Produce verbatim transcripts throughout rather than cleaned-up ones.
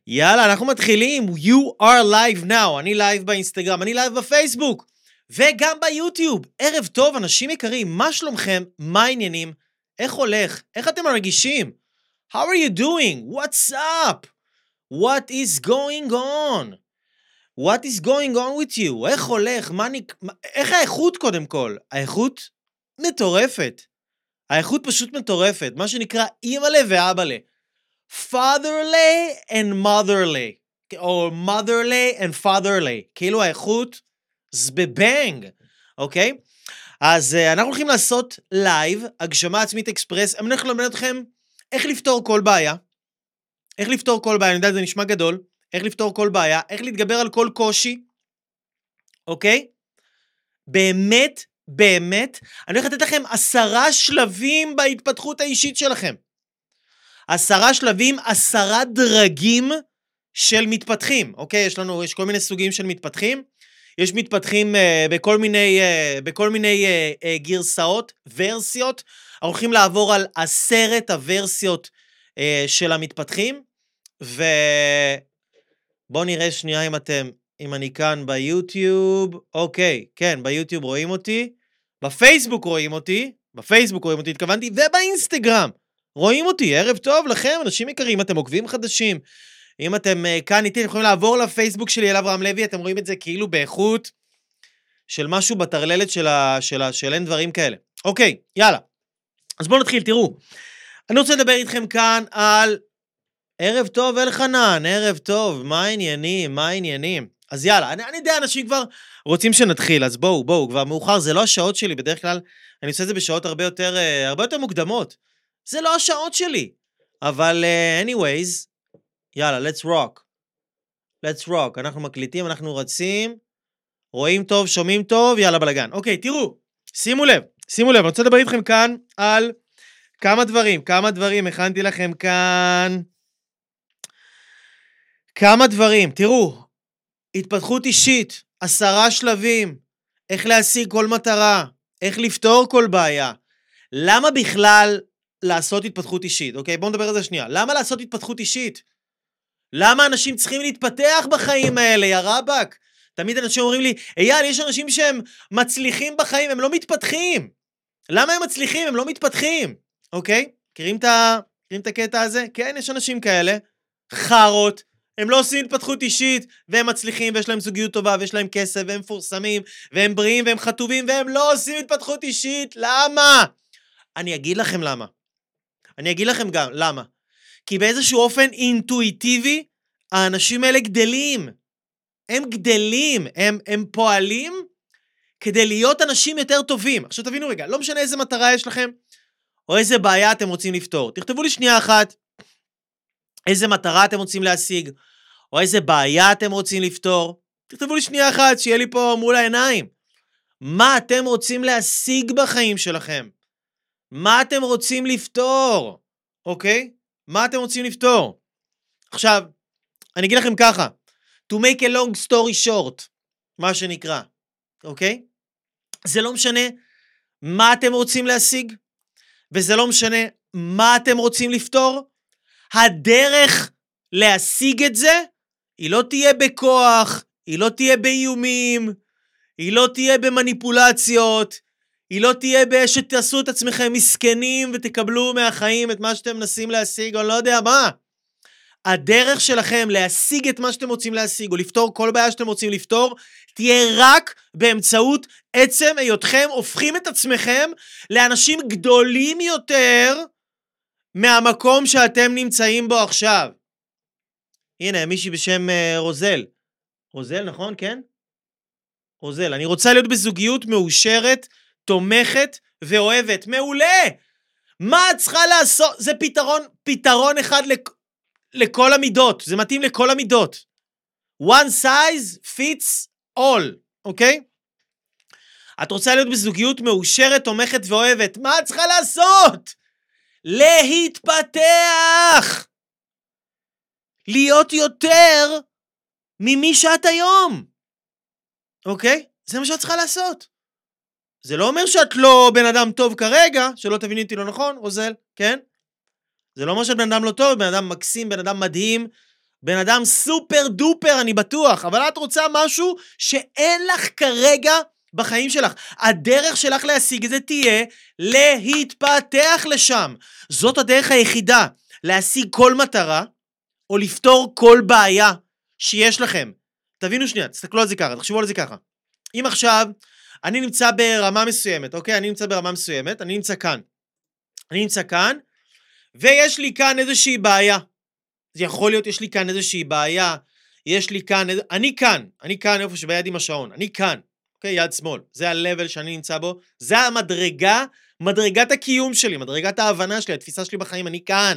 יאללה, אנחנו מתחילים. You are live now. אני לייב באינסטגרם, אני לייב בפייסבוק, וגם ביוטיוב. ערב טוב, אנשים יקרים, מה שלומכם? מה העניינים? איך הולך? איך אתם מרגישים? How are you doing? What's up? What is going on? What is going on with you? איך הולך? מה נק... איך האיכות קודם כל? האיכות מטורפת. האיכות פשוט מטורפת. מה שנקרא אימאלה ואבאלה. fatherly and motherly, או motherly and fatherly, כאילו האיכות זה בבנג, אוקיי? אז uh, אנחנו הולכים לעשות לייב, הגשמה עצמית אקספרס, אני הולך ללמד אתכם איך לפתור כל בעיה, איך לפתור כל בעיה, אני יודע, זה נשמע גדול, איך לפתור כל בעיה, איך להתגבר על כל קושי, אוקיי? באמת, באמת, אני הולך לתת לכם עשרה שלבים בהתפתחות האישית שלכם. עשרה שלבים, עשרה דרגים של מתפתחים, אוקיי? יש לנו, יש כל מיני סוגים של מתפתחים, יש מתפתחים uh, בכל מיני, uh, בכל מיני uh, uh, גרסאות, ורסיות, אנחנו הולכים לעבור על עשרת הוורסיות uh, של המתפתחים, ובואו נראה שנייה אם אתם, אם אני כאן ביוטיוב, אוקיי, כן, ביוטיוב רואים אותי, בפייסבוק רואים אותי, בפייסבוק רואים אותי, התכוונתי, ובאינסטגרם, רואים אותי, ערב טוב לכם, אנשים יקרים, אם אתם עוקבים חדשים, אם אתם uh, כאן איתי, אתם יכולים לעבור לפייסבוק שלי, אל אברהם לוי, אתם רואים את זה כאילו באיכות של משהו בטרללת של, ה, של, ה, של אין דברים כאלה. אוקיי, יאללה. אז בואו נתחיל, תראו. אני רוצה לדבר איתכם כאן על ערב טוב אלחנן, ערב טוב, מה העניינים, מה העניינים? אז יאללה, אני, אני יודע, אנשים כבר רוצים שנתחיל, אז בואו, בואו, כבר מאוחר, זה לא השעות שלי, בדרך כלל אני עושה את זה בשעות הרבה יותר, uh, הרבה יותר מוקדמות. זה לא השעות שלי. אבל uh, anyways, יאללה, let's rock. let's rock. אנחנו מקליטים, אנחנו רצים, רואים טוב, שומעים טוב, יאללה בלגן. אוקיי, תראו, שימו לב, שימו לב, אני רוצה לדבר איתכם כאן על כמה דברים, כמה דברים, הכנתי לכם כאן, כמה דברים, תראו, התפתחות אישית, עשרה שלבים, איך להשיג כל מטרה, איך לפתור כל בעיה, למה בכלל לעשות התפתחות אישית, אוקיי? בואו נדבר על זה שנייה. למה לעשות התפתחות אישית? למה אנשים צריכים להתפתח בחיים האלה, יא רבק? תמיד אנשים אומרים לי, אייל, יש אנשים שהם מצליחים בחיים, הם לא מתפתחים. למה הם מצליחים? הם לא מתפתחים. אוקיי? מכירים את ה... מכירים את הקטע הזה? כן, יש אנשים כאלה, חרות, הם לא עושים התפתחות אישית, והם מצליחים, ויש להם זוגיות טובה, ויש להם כסף, והם מפורסמים, והם בריאים, והם חטובים, והם לא עושים התפתחות אישית. למה? אני אגיד לכם למה. אני אגיד לכם גם, למה? כי באיזשהו אופן אינטואיטיבי, האנשים האלה גדלים. הם גדלים, הם, הם פועלים כדי להיות אנשים יותר טובים. עכשיו תבינו רגע, לא משנה איזה מטרה יש לכם, או איזה בעיה אתם רוצים לפתור. תכתבו לי שנייה אחת, איזה מטרה אתם רוצים להשיג, או איזה בעיה אתם רוצים לפתור. תכתבו לי שנייה אחת, שיהיה לי פה מול העיניים. מה אתם רוצים להשיג בחיים שלכם? מה אתם רוצים לפתור? אוקיי? מה אתם רוצים לפתור? עכשיו, אני אגיד לכם ככה, to make a long story short, מה שנקרא, אוקיי? זה לא משנה מה אתם רוצים להשיג, וזה לא משנה מה אתם רוצים לפתור, הדרך להשיג את זה, היא לא תהיה בכוח, היא לא תהיה באיומים, היא לא תהיה במניפולציות, היא לא תהיה שתעשו את עצמכם מסכנים ותקבלו מהחיים את מה שאתם מנסים להשיג, או לא יודע מה. הדרך שלכם להשיג את מה שאתם רוצים להשיג, או לפתור כל בעיה שאתם רוצים לפתור, תהיה רק באמצעות עצם היותכם, הופכים את עצמכם לאנשים גדולים יותר מהמקום שאתם נמצאים בו עכשיו. הנה, מישהי בשם uh, רוזל. רוזל, נכון? כן? רוזל, אני רוצה להיות בזוגיות מאושרת, תומכת ואוהבת. מעולה! מה את צריכה לעשות? זה פתרון, פתרון אחד לכ... לכל המידות. זה מתאים לכל המידות. One size fits all, אוקיי? את רוצה להיות בזוגיות מאושרת, תומכת ואוהבת. מה את צריכה לעשות? להתפתח! להיות יותר ממי שאת היום. אוקיי? זה מה שאת צריכה לעשות. זה לא אומר שאת לא בן אדם טוב כרגע, שלא תביני אותי לא נכון, רוזל, כן? זה לא אומר שאת בן אדם לא טוב, בן אדם מקסים, בן אדם מדהים, בן אדם סופר דופר, אני בטוח, אבל את רוצה משהו שאין לך כרגע בחיים שלך. הדרך שלך להשיג את זה תהיה להתפתח לשם. זאת הדרך היחידה, להשיג כל מטרה, או לפתור כל בעיה שיש לכם. תבינו שנייה, תסתכלו על זה ככה, תחשבו על זה ככה. אם עכשיו, אני נמצא ברמה מסוימת, אוקיי? אני נמצא ברמה מסוימת, אני נמצא כאן. אני נמצא כאן, ויש לי כאן איזושהי בעיה. זה יכול להיות, יש לי כאן איזושהי בעיה, יש לי כאן, אני כאן, אני כאן איפה שביד עם השעון, אני כאן, אוקיי? יד שמאל, זה הלבל שאני נמצא בו, זה המדרגה, מדרגת הקיום שלי, מדרגת ההבנה שלי, התפיסה שלי בחיים, אני כאן.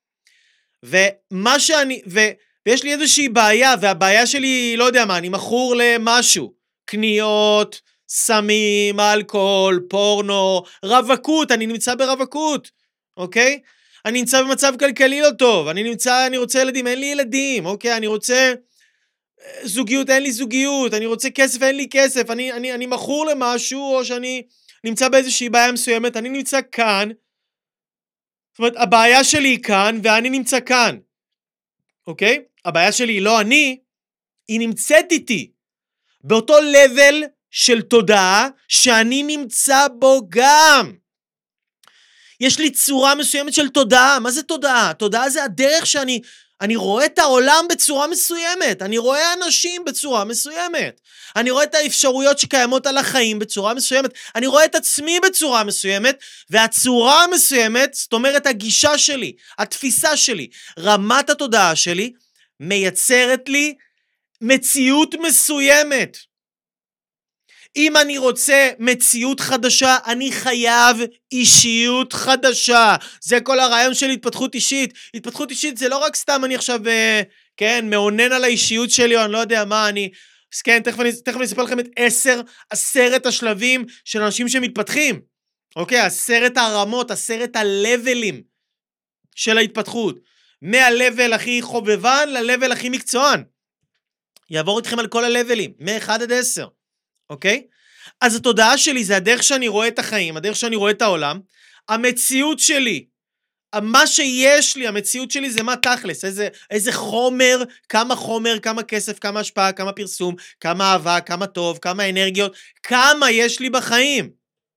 ומה שאני, ו, ויש לי איזושהי בעיה, והבעיה שלי, לא יודע מה, אני מכור למשהו, קניות, סמים, אלכוהול, פורנו, רווקות, אני נמצא ברווקות, אוקיי? אני נמצא במצב כלכלי לא טוב, אני נמצא, אני רוצה ילדים, אין לי ילדים, אוקיי? אני רוצה זוגיות, אין לי זוגיות, אני רוצה כסף, אין לי כסף, אני, אני, אני מכור למשהו, או שאני נמצא באיזושהי בעיה מסוימת, אני נמצא כאן, זאת אומרת, הבעיה שלי היא כאן, ואני נמצא כאן, אוקיי? הבעיה שלי היא לא אני, היא נמצאת איתי, באותו לבל של תודעה, שאני נמצא בו גם. יש לי צורה מסוימת של תודעה. מה זה תודעה? תודעה זה הדרך שאני אני רואה את העולם בצורה מסוימת. אני רואה אנשים בצורה מסוימת. אני רואה את האפשרויות שקיימות על החיים בצורה מסוימת. אני רואה את עצמי בצורה מסוימת, והצורה המסוימת, זאת אומרת הגישה שלי, התפיסה שלי, רמת התודעה שלי, מייצרת לי מציאות מסוימת. אם אני רוצה מציאות חדשה, אני חייב אישיות חדשה. זה כל הרעיון של התפתחות אישית. התפתחות אישית זה לא רק סתם אני עכשיו, כן, מעונן על האישיות שלי, או אני לא יודע מה, אני, כן, תכף אני, תכף אני אספר לכם את עשר, עשרת השלבים של אנשים שמתפתחים. אוקיי, עשרת הרמות, עשרת הלבלים של ההתפתחות. מהלבל הכי חובבן ללבל הכי מקצוען. יעבור איתכם על כל הלבלים, מ-אחד עד עשר. אוקיי? אז התודעה שלי זה הדרך שאני רואה את החיים, הדרך שאני רואה את העולם, המציאות שלי, מה שיש לי, המציאות שלי זה מה תכלס, איזה, איזה חומר, כמה חומר, כמה כסף, כמה השפעה, כמה פרסום, כמה אהבה, כמה טוב, כמה אנרגיות, כמה יש לי בחיים.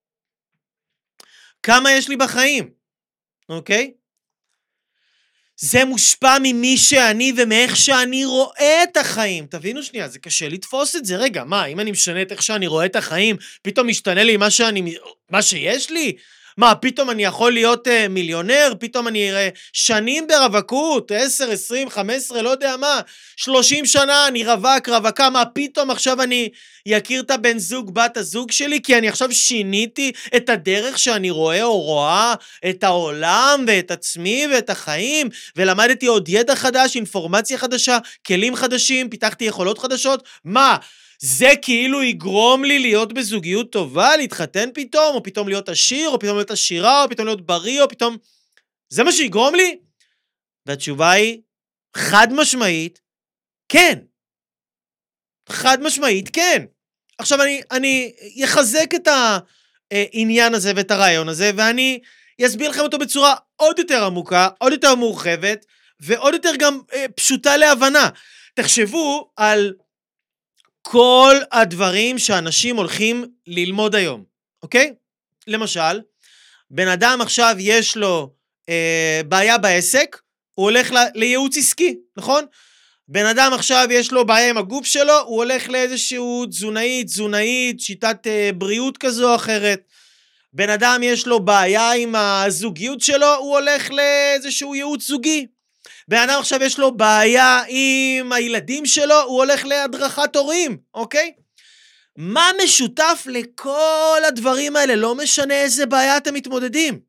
כמה יש לי בחיים, אוקיי? זה מושפע ממי שאני ומאיך שאני רואה את החיים. תבינו שנייה, זה קשה לתפוס את זה. רגע, מה, אם אני משנה את איך שאני רואה את החיים, פתאום משתנה לי מה שאני, מה שיש לי? מה, פתאום אני יכול להיות uh, מיליונר? פתאום אני אראה שנים ברווקות, עשר, עשרים, חמש עשרה, לא יודע מה, שלושים שנה אני רווק, רווקה, מה, פתאום עכשיו אני יכיר את הבן זוג, בת הזוג שלי, כי אני עכשיו שיניתי את הדרך שאני רואה או רואה את העולם ואת עצמי ואת החיים, ולמדתי עוד ידע חדש, אינפורמציה חדשה, כלים חדשים, פיתחתי יכולות חדשות, מה? זה כאילו יגרום לי להיות בזוגיות טובה, להתחתן פתאום, או פתאום להיות עשיר, או פתאום להיות עשירה, או פתאום להיות בריא, או פתאום... זה מה שיגרום לי? והתשובה היא, חד משמעית, כן. חד משמעית, כן. עכשיו אני, אני יחזק את העניין הזה ואת הרעיון הזה, ואני אסביר לכם אותו בצורה עוד יותר עמוקה, עוד יותר מורחבת, ועוד יותר גם אה, פשוטה להבנה. תחשבו על... כל הדברים שאנשים הולכים ללמוד היום, אוקיי? למשל, בן אדם עכשיו יש לו אה, בעיה בעסק, הוא הולך ל- לייעוץ עסקי, נכון? בן אדם עכשיו יש לו בעיה עם הגוף שלו, הוא הולך לאיזשהו תזונאית, תזונאית, שיטת אה, בריאות כזו או אחרת. בן אדם יש לו בעיה עם הזוגיות שלו, הוא הולך לאיזשהו ייעוץ זוגי. בן אדם עכשיו יש לו בעיה עם הילדים שלו, הוא הולך להדרכת הורים, אוקיי? מה משותף לכל הדברים האלה? לא משנה איזה בעיה אתם מתמודדים.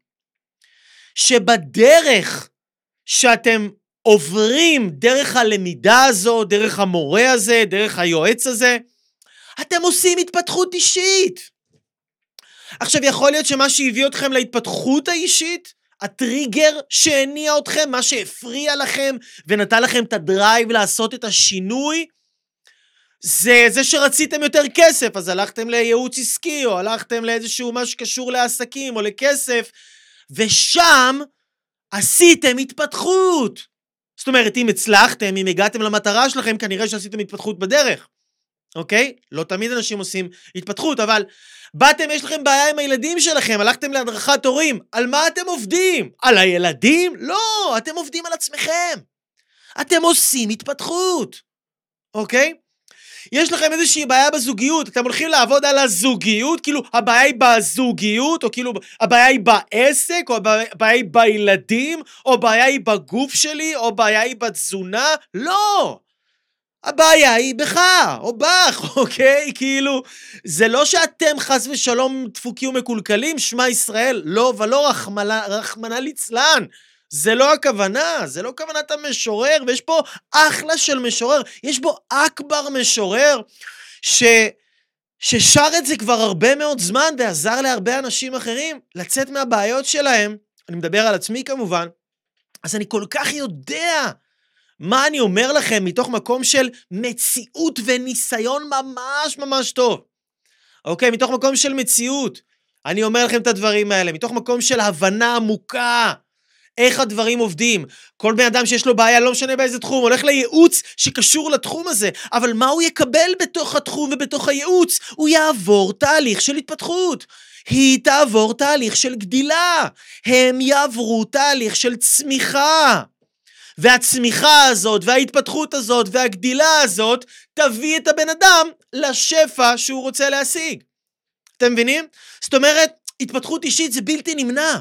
שבדרך שאתם עוברים דרך הלמידה הזו, דרך המורה הזה, דרך היועץ הזה, אתם עושים התפתחות אישית. עכשיו יכול להיות שמה שהביא אתכם להתפתחות האישית, הטריגר שהניע אתכם, מה שהפריע לכם ונתן לכם את הדרייב לעשות את השינוי, זה זה שרציתם יותר כסף, אז הלכתם לייעוץ עסקי, או הלכתם לאיזשהו משהו שקשור לעסקים או לכסף, ושם עשיתם התפתחות. זאת אומרת, אם הצלחתם, אם הגעתם למטרה שלכם, כנראה שעשיתם התפתחות בדרך. אוקיי? לא תמיד אנשים עושים התפתחות, אבל באתם, יש לכם בעיה עם הילדים שלכם, הלכתם להדרכת הורים, על מה אתם עובדים? על הילדים? לא, אתם עובדים על עצמכם. אתם עושים התפתחות. אוקיי? יש לכם איזושהי בעיה בזוגיות, אתם הולכים לעבוד על הזוגיות, כאילו הבעיה היא בזוגיות, או כאילו הבעיה היא בעסק, או הבעיה היא בילדים, או הבעיה היא בגוף שלי, או הבעיה היא בתזונה, לא! הבעיה היא בך, או בך, אוקיי? כאילו, זה לא שאתם חס ושלום דפוקים ומקולקלים, שמע ישראל, לא ולא רחמנה, רחמנה ליצלן. זה לא הכוונה, זה לא כוונת המשורר, ויש פה אחלה של משורר, יש בו אכבר משורר, ש... ששר את זה כבר הרבה מאוד זמן, ועזר להרבה אנשים אחרים לצאת מהבעיות שלהם, אני מדבר על עצמי כמובן, אז אני כל כך יודע מה אני אומר לכם, מתוך מקום של מציאות וניסיון ממש ממש טוב, אוקיי? מתוך מקום של מציאות, אני אומר לכם את הדברים האלה, מתוך מקום של הבנה עמוקה, איך הדברים עובדים. כל בן אדם שיש לו בעיה, לא משנה באיזה תחום, הולך לייעוץ שקשור לתחום הזה, אבל מה הוא יקבל בתוך התחום ובתוך הייעוץ? הוא יעבור תהליך של התפתחות, היא תעבור תהליך של גדילה, הם יעברו תהליך של צמיחה, והצמיחה הזאת, וההתפתחות הזאת, והגדילה הזאת, תביא את הבן אדם לשפע שהוא רוצה להשיג. אתם מבינים? זאת אומרת, התפתחות אישית זה בלתי נמנע.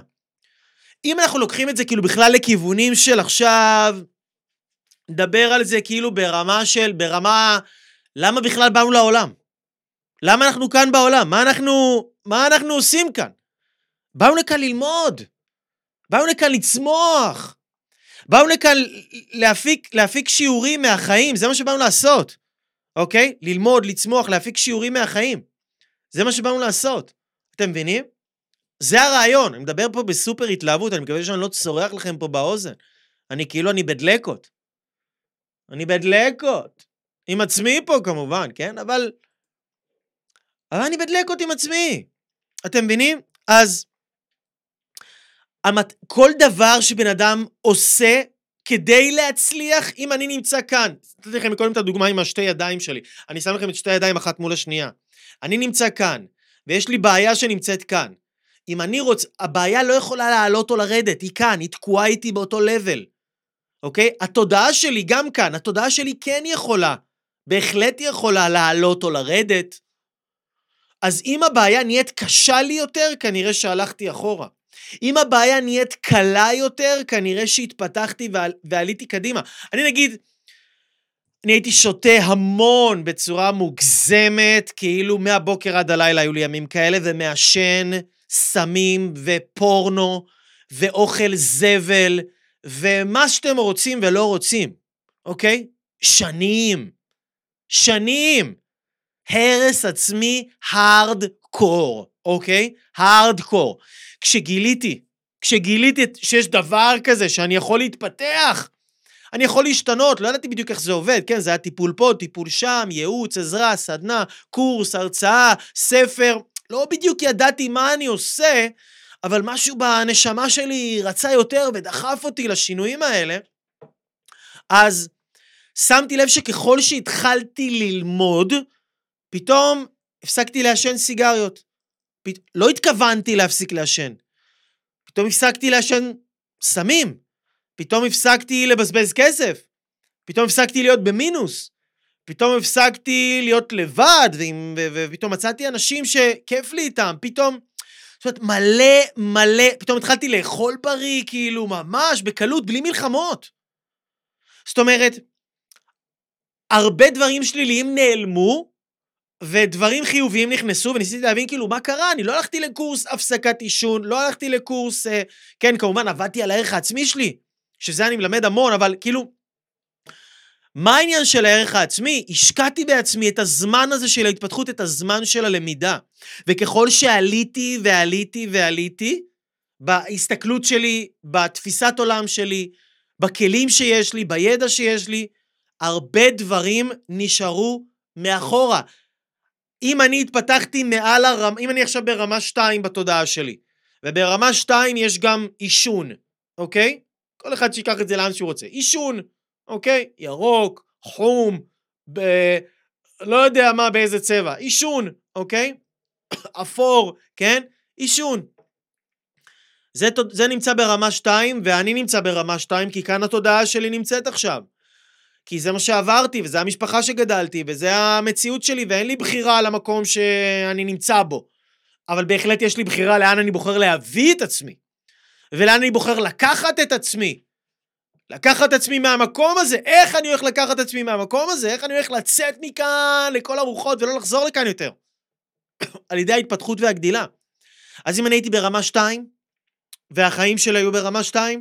אם אנחנו לוקחים את זה כאילו בכלל לכיוונים של עכשיו, נדבר על זה כאילו ברמה של, ברמה, למה בכלל באנו לעולם? למה אנחנו כאן בעולם? מה אנחנו, מה אנחנו עושים כאן? באנו לכאן ללמוד, באנו לכאן לצמוח, באנו לכאן להפיק, להפיק שיעורים מהחיים, זה מה שבאנו לעשות, אוקיי? ללמוד, לצמוח, להפיק שיעורים מהחיים, זה מה שבאנו לעשות, אתם מבינים? זה הרעיון, אני מדבר פה בסופר התלהבות, אני מקווה שאני לא צורח לכם פה באוזן, אני כאילו אני בדלקות, אני בדלקות, עם עצמי פה כמובן, כן? אבל, אבל אני בדלקות עם עצמי, אתם מבינים? אז, המת... כל דבר שבן אדם עושה, כדי להצליח, אם אני נמצא כאן, נתתי לכם קודם את הדוגמה עם השתי ידיים שלי, אני שם לכם את שתי ידיים אחת מול השנייה, אני נמצא כאן, ויש לי בעיה שנמצאת כאן, אם אני רוצה, הבעיה לא יכולה לעלות או לרדת, היא כאן, היא תקועה איתי באותו לבל, אוקיי? התודעה שלי גם כאן, התודעה שלי כן יכולה, בהחלט יכולה לעלות או לרדת, אז אם הבעיה נהיית קשה לי יותר, כנראה שהלכתי אחורה. אם הבעיה נהיית קלה יותר, כנראה שהתפתחתי ועל, ועליתי קדימה. אני נגיד, אני הייתי שותה המון בצורה מוגזמת, כאילו מהבוקר עד הלילה היו לי ימים כאלה, ומעשן סמים ופורנו ואוכל זבל ומה שאתם רוצים ולא רוצים, אוקיי? שנים, שנים, הרס עצמי הארדקור, אוקיי? הארדקור. כשגיליתי, כשגיליתי שיש דבר כזה שאני יכול להתפתח, אני יכול להשתנות, לא ידעתי בדיוק איך זה עובד, כן? זה היה טיפול פה, טיפול שם, ייעוץ, עזרה, סדנה, קורס, הרצאה, ספר, לא בדיוק ידעתי מה אני עושה, אבל משהו בנשמה שלי רצה יותר ודחף אותי לשינויים האלה, אז שמתי לב שככל שהתחלתי ללמוד, פתאום הפסקתי לעשן סיגריות. פת... לא התכוונתי להפסיק לעשן. פתאום הפסקתי לעשן סמים. פתאום הפסקתי לבזבז כסף. פתאום הפסקתי להיות במינוס. פתאום הפסקתי להיות לבד, ו... ו... ופתאום מצאתי אנשים שכיף לי איתם. פתאום, זאת אומרת, מלא, מלא, פתאום התחלתי לאכול בריא, כאילו, ממש, בקלות, בלי מלחמות. זאת אומרת, הרבה דברים שליליים נעלמו, ודברים חיוביים נכנסו, וניסיתי להבין כאילו מה קרה, אני לא הלכתי לקורס הפסקת עישון, לא הלכתי לקורס, אה, כן, כמובן עבדתי על הערך העצמי שלי, שזה אני מלמד המון, אבל כאילו, מה העניין של הערך העצמי? השקעתי בעצמי את הזמן הזה של ההתפתחות, את הזמן של הלמידה, וככל שעליתי ועליתי ועליתי, בהסתכלות שלי, בתפיסת עולם שלי, בכלים שיש לי, בידע שיש לי, הרבה דברים נשארו מאחורה. אם אני התפתחתי מעל הרמה, אם אני עכשיו ברמה שתיים בתודעה שלי, וברמה שתיים יש גם עישון, אוקיי? כל אחד שיקח את זה לאן שהוא רוצה. עישון, אוקיי? ירוק, חום, ב... לא יודע מה, באיזה צבע. עישון, אוקיי? אפור, כן? עישון. זה, זה נמצא ברמה שתיים, ואני נמצא ברמה שתיים, כי כאן התודעה שלי נמצאת עכשיו. כי זה מה שעברתי, וזה המשפחה שגדלתי, וזה המציאות שלי, ואין לי בחירה על המקום שאני נמצא בו. אבל בהחלט יש לי בחירה לאן אני בוחר להביא את עצמי, ולאן אני בוחר לקחת את עצמי. לקחת את עצמי מהמקום הזה. איך אני הולך לקחת את עצמי מהמקום הזה? איך אני הולך לצאת מכאן לכל הרוחות, ולא לחזור לכאן יותר? על ידי ההתפתחות והגדילה. אז אם אני הייתי ברמה שתיים, והחיים שלי היו ברמה שתיים,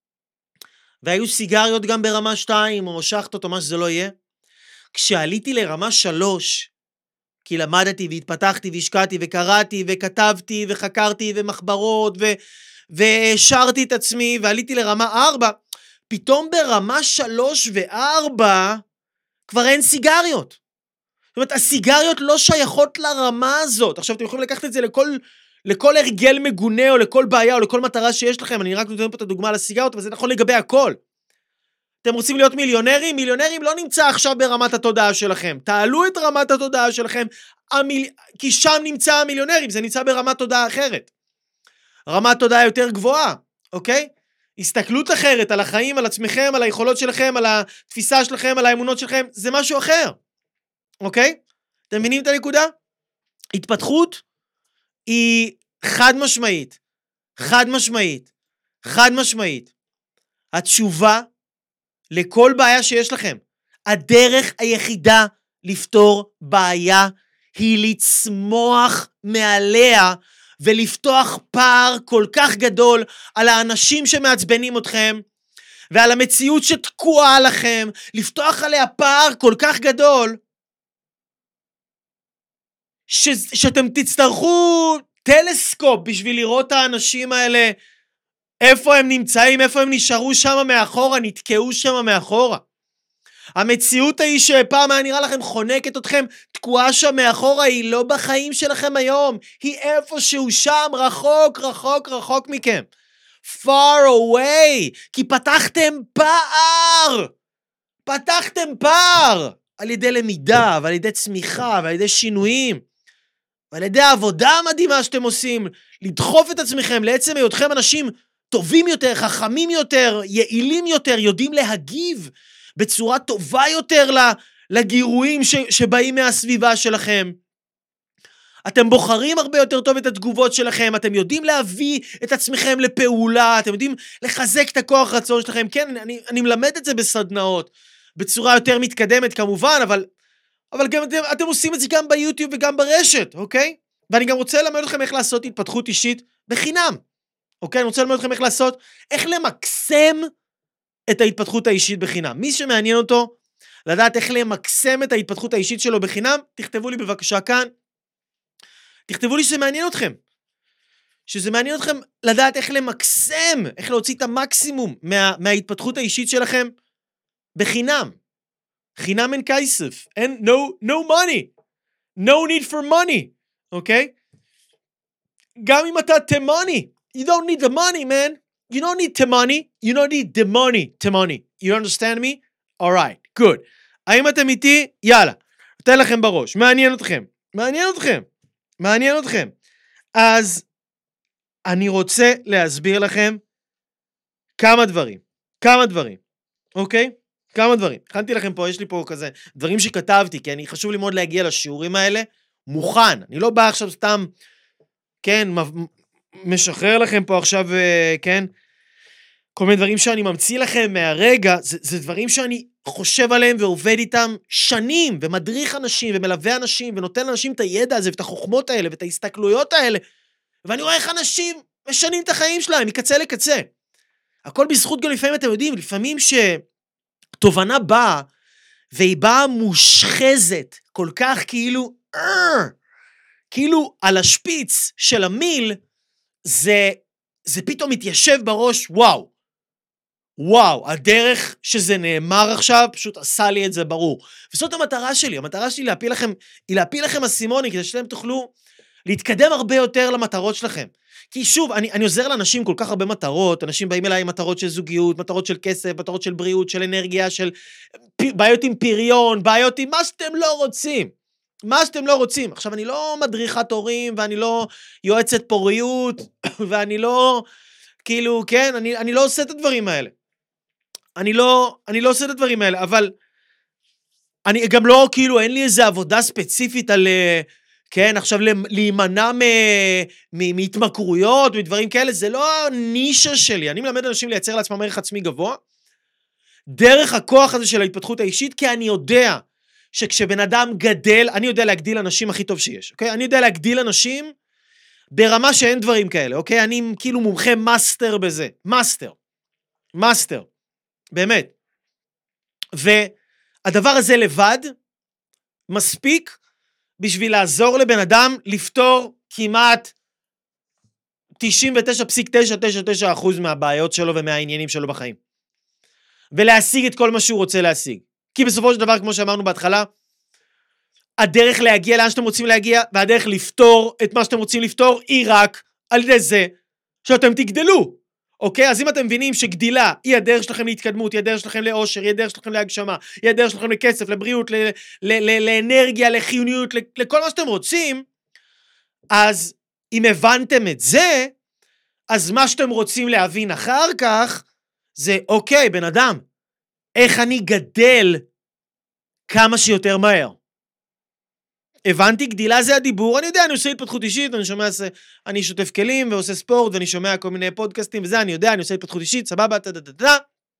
והיו סיגריות גם ברמה שתיים, או משכתות, או מה שזה לא יהיה, כשעליתי לרמה שלוש, כי למדתי והתפתחתי והשקעתי וקראתי וכתבתי וחקרתי ומחברות ו... והשארתי את עצמי ועליתי לרמה ארבע, פתאום ברמה שלוש וארבע כבר אין סיגריות. זאת אומרת, הסיגריות לא שייכות לרמה הזאת. עכשיו, אתם יכולים לקחת את זה לכל, לכל הרגל מגונה, או לכל בעיה, או לכל מטרה שיש לכם. אני רק נותן פה את הדוגמה על הסיגריות, אבל זה נכון לגבי הכל. אתם רוצים להיות מיליונרים? מיליונרים לא נמצא עכשיו ברמת התודעה שלכם. תעלו את רמת התודעה שלכם, המיל... כי שם נמצא המיליונרים, זה נמצא ברמת תודעה אחרת. רמת תודעה יותר גבוהה, אוקיי? הסתכלות אחרת על החיים, על עצמכם, על היכולות שלכם, על התפיסה שלכם, על האמונות שלכם, זה משהו אחר. אוקיי? אתם מבינים את הנקודה? התפתחות היא חד משמעית, חד משמעית, חד משמעית. התשובה לכל בעיה שיש לכם, הדרך היחידה לפתור בעיה היא לצמוח מעליה ולפתוח פער כל כך גדול על האנשים שמעצבנים אתכם ועל המציאות שתקועה לכם, לפתוח עליה פער כל כך גדול ש, שאתם תצטרכו טלסקופ בשביל לראות את האנשים האלה, איפה הם נמצאים, איפה הם נשארו שם מאחורה, נתקעו שם מאחורה. המציאות היא שפעם היה נראה לכם חונקת אתכם, תקועה שם מאחורה, היא לא בחיים שלכם היום, היא איפשהו שם, רחוק, רחוק, רחוק מכם. far away, כי פתחתם פער, פתחתם פער, על ידי למידה, ועל ידי צמיחה, ועל ידי שינויים, ועל ידי העבודה המדהימה שאתם עושים, לדחוף את עצמכם לעצם היותכם אנשים טובים יותר, חכמים יותר, יעילים יותר, יודעים להגיב בצורה טובה יותר לגירויים ש, שבאים מהסביבה שלכם. אתם בוחרים הרבה יותר טוב את התגובות שלכם, אתם יודעים להביא את עצמכם לפעולה, אתם יודעים לחזק את הכוח רצון שלכם. כן, אני, אני מלמד את זה בסדנאות, בצורה יותר מתקדמת כמובן, אבל, אבל גם אתם, אתם עושים את זה גם ביוטיוב וגם ברשת, אוקיי? ואני גם רוצה ללמד אתכם איך לעשות התפתחות אישית בחינם. אוקיי? אני רוצה ללמד אתכם איך לעשות, איך למקסם את ההתפתחות האישית בחינם. מי שמעניין אותו לדעת איך למקסם את ההתפתחות האישית שלו בחינם, תכתבו לי בבקשה כאן. תכתבו לי שזה מעניין אתכם. שזה מעניין אתכם לדעת איך למקסם, איך להוציא את המקסימום מה, מההתפתחות האישית שלכם בחינם. חינם אין כסף. אין, no, no money. No need for money. אוקיי? גם אם אתה תימני, you don't need the money, man. You don't need the money. You don't need the money, the money. You understand me? All right, good. האם אתם איתי? יאללה. נותן לכם בראש. מעניין אתכם. מעניין אתכם. מעניין אתכם. אז אני רוצה להסביר לכם כמה דברים. כמה דברים. אוקיי? כמה דברים. הכנתי לכם פה, יש לי פה כזה דברים שכתבתי, כי אני חשוב לי מאוד להגיע לשיעורים האלה. מוכן. אני לא בא עכשיו סתם, כן, משחרר לכם פה עכשיו, כן, כל מיני דברים שאני ממציא לכם מהרגע, זה, זה דברים שאני חושב עליהם ועובד איתם שנים, ומדריך אנשים, ומלווה אנשים, ונותן לאנשים את הידע הזה, ואת החוכמות האלה, ואת ההסתכלויות האלה, ואני רואה איך אנשים משנים את החיים שלהם, מקצה לקצה. הכל בזכות גם לפעמים, אתם יודעים, לפעמים שתובנה באה, והיא באה מושחזת, כל כך כאילו, אה, כאילו על השפיץ של המיל, זה, זה פתאום מתיישב בראש, וואו, וואו, הדרך שזה נאמר עכשיו, פשוט עשה לי את זה ברור. וזאת המטרה שלי, המטרה שלי להפיל לכם, היא להפיל לכם אסימונים, כדי שאתם תוכלו להתקדם הרבה יותר למטרות שלכם. כי שוב, אני, אני עוזר לאנשים כל כך הרבה מטרות, אנשים באים אליי עם מטרות של זוגיות, מטרות של כסף, מטרות של בריאות, של אנרגיה, של פ... בעיות עם פריון, בעיות עם מה שאתם לא רוצים. מה שאתם לא רוצים. עכשיו, אני לא מדריכת הורים, ואני לא יועצת פוריות, ואני לא, כאילו, כן, אני, אני לא עושה את הדברים האלה. אני לא, אני לא עושה את הדברים האלה, אבל אני גם לא, כאילו, אין לי איזו עבודה ספציפית על, כן, עכשיו להימנע מהתמכרויות, מדברים כאלה, זה לא הנישה שלי. אני מלמד אנשים לייצר לעצמם ערך עצמי גבוה, דרך הכוח הזה של ההתפתחות האישית, כי אני יודע שכשבן אדם גדל, אני יודע להגדיל אנשים הכי טוב שיש, אוקיי? אני יודע להגדיל אנשים ברמה שאין דברים כאלה, אוקיי? אני כאילו מומחה מאסטר בזה, מאסטר, מאסטר, באמת. והדבר הזה לבד מספיק בשביל לעזור לבן אדם לפתור כמעט תשעים ותשע נקודה תשע תשע תשע אחוז מהבעיות שלו ומהעניינים שלו בחיים. ולהשיג את כל מה שהוא רוצה להשיג. כי בסופו של דבר, כמו שאמרנו בהתחלה, הדרך להגיע לאן שאתם רוצים להגיע, והדרך לפתור את מה שאתם רוצים לפתור, היא רק על ידי זה שאתם תגדלו. אוקיי? אז אם אתם מבינים שגדילה היא הדרך שלכם להתקדמות, היא הדרך שלכם לאושר, היא הדרך שלכם להגשמה, היא הדרך שלכם לכסף, לבריאות, ל- ל- ל- לאנרגיה, לחיוניות, לכל מה שאתם רוצים, אז אם הבנתם את זה, אז מה שאתם רוצים להבין אחר כך, זה אוקיי, בן אדם, איך אני גדל כמה שיותר מהר. הבנתי, גדילה זה הדיבור, אני יודע, אני עושה התפתחות אישית, אני שומע, אני שוטף כלים ועושה ספורט, ואני שומע כל מיני פודקאסטים וזה, אני יודע, אני עושה התפתחות אישית, סבבה, תדדדדה.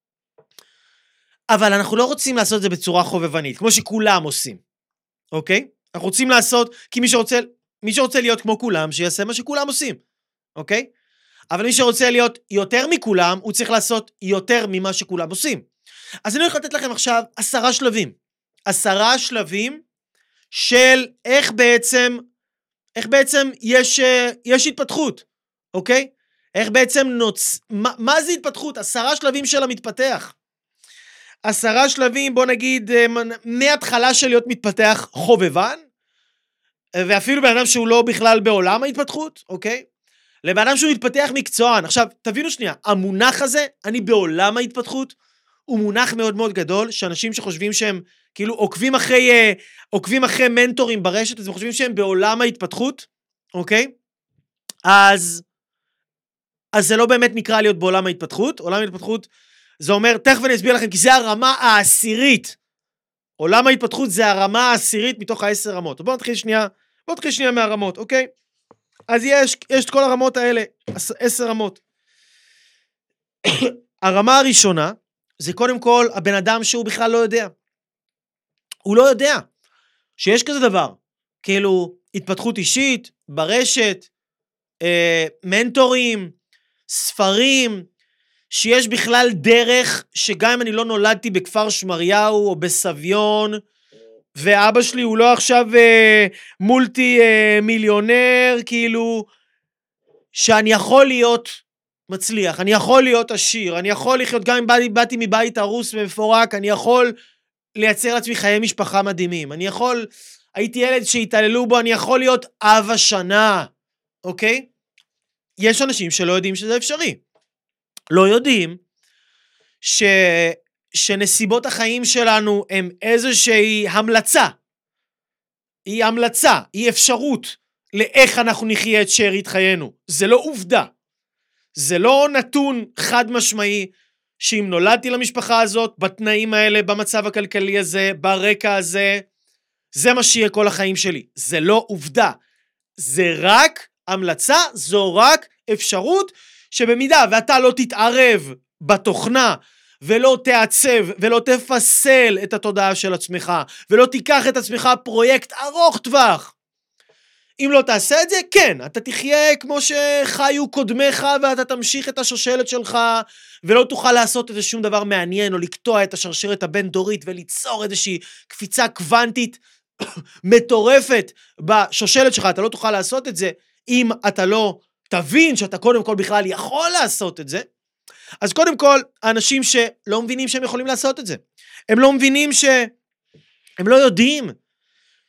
אבל אנחנו לא רוצים לעשות את זה בצורה חובבנית, כמו שכולם עושים, אוקיי? אנחנו רוצים לעשות, כי מי שרוצה, מי שרוצה להיות כמו כולם, שיעשה מה שכולם עושים, אוקיי? אבל מי שרוצה להיות יותר מכולם, הוא צריך לעשות יותר ממה שכולם עושים. אז אני הולך לתת לכם עכשיו עשרה שלבים. עשרה שלבים של איך בעצם, איך בעצם יש, יש התפתחות, אוקיי? איך בעצם נוצ... מה, מה זה התפתחות? עשרה שלבים של המתפתח. עשרה שלבים, בוא נגיד, מההתחלה של להיות מתפתח חובבן, ואפילו בן אדם שהוא לא בכלל בעולם ההתפתחות, אוקיי? לבן אדם שהוא מתפתח מקצוען. עכשיו, תבינו שנייה, המונח הזה, אני בעולם ההתפתחות, הוא מונח מאוד מאוד גדול, שאנשים שחושבים שהם, כאילו, עוקבים אחרי, עוקבים אחרי מנטורים ברשת, אז הם חושבים שהם בעולם ההתפתחות, אוקיי? אז, אז זה לא באמת נקרא להיות בעולם ההתפתחות. עולם ההתפתחות, זה אומר, תכף אני אסביר לכם, כי זה הרמה העשירית. עולם ההתפתחות זה הרמה העשירית מתוך העשר רמות. בואו נתחיל שנייה, בואו נתחיל שנייה מהרמות, אוקיי? אז יש, יש את כל הרמות האלה, עשר רמות. הרמה הראשונה, זה קודם כל הבן אדם שהוא בכלל לא יודע. הוא לא יודע שיש כזה דבר, כאילו התפתחות אישית, ברשת, אה, מנטורים, ספרים, שיש בכלל דרך שגם אם אני לא נולדתי בכפר שמריהו או בסביון, ואבא שלי הוא לא עכשיו אה, מולטי אה, מיליונר, כאילו, שאני יכול להיות מצליח, אני יכול להיות עשיר, אני יכול לחיות, גם אם באתי, באתי מבית הרוס ומפורק, אני יכול לייצר לעצמי חיי משפחה מדהימים, אני יכול, הייתי ילד שהתעללו בו, אני יכול להיות אב השנה, אוקיי? יש אנשים שלא יודעים שזה אפשרי, לא יודעים ש... שנסיבות החיים שלנו הם איזושהי המלצה, היא המלצה, היא אפשרות לאיך אנחנו נחיה את שארית חיינו, זה לא עובדה, זה לא נתון חד משמעי, שאם נולדתי למשפחה הזאת, בתנאים האלה, במצב הכלכלי הזה, ברקע הזה, זה מה שיהיה כל החיים שלי, זה לא עובדה, זה רק המלצה, זו רק אפשרות, שבמידה ואתה לא תתערב בתוכנה, ולא תעצב, ולא תפסל את התודעה של עצמך, ולא תיקח את עצמך פרויקט ארוך טווח. אם לא תעשה את זה, כן, אתה תחיה כמו שחיו קודמיך, ואתה תמשיך את השושלת שלך, ולא תוכל לעשות איזה שום דבר מעניין, או לקטוע את השרשרת הבין דורית, וליצור איזושהי קפיצה קוונטית מטורפת בשושלת שלך, אתה לא תוכל לעשות את זה, אם אתה לא תבין שאתה קודם כל בכלל יכול לעשות את זה. אז קודם כל, האנשים שלא מבינים שהם יכולים לעשות את זה, הם לא מבינים ש... הם לא יודעים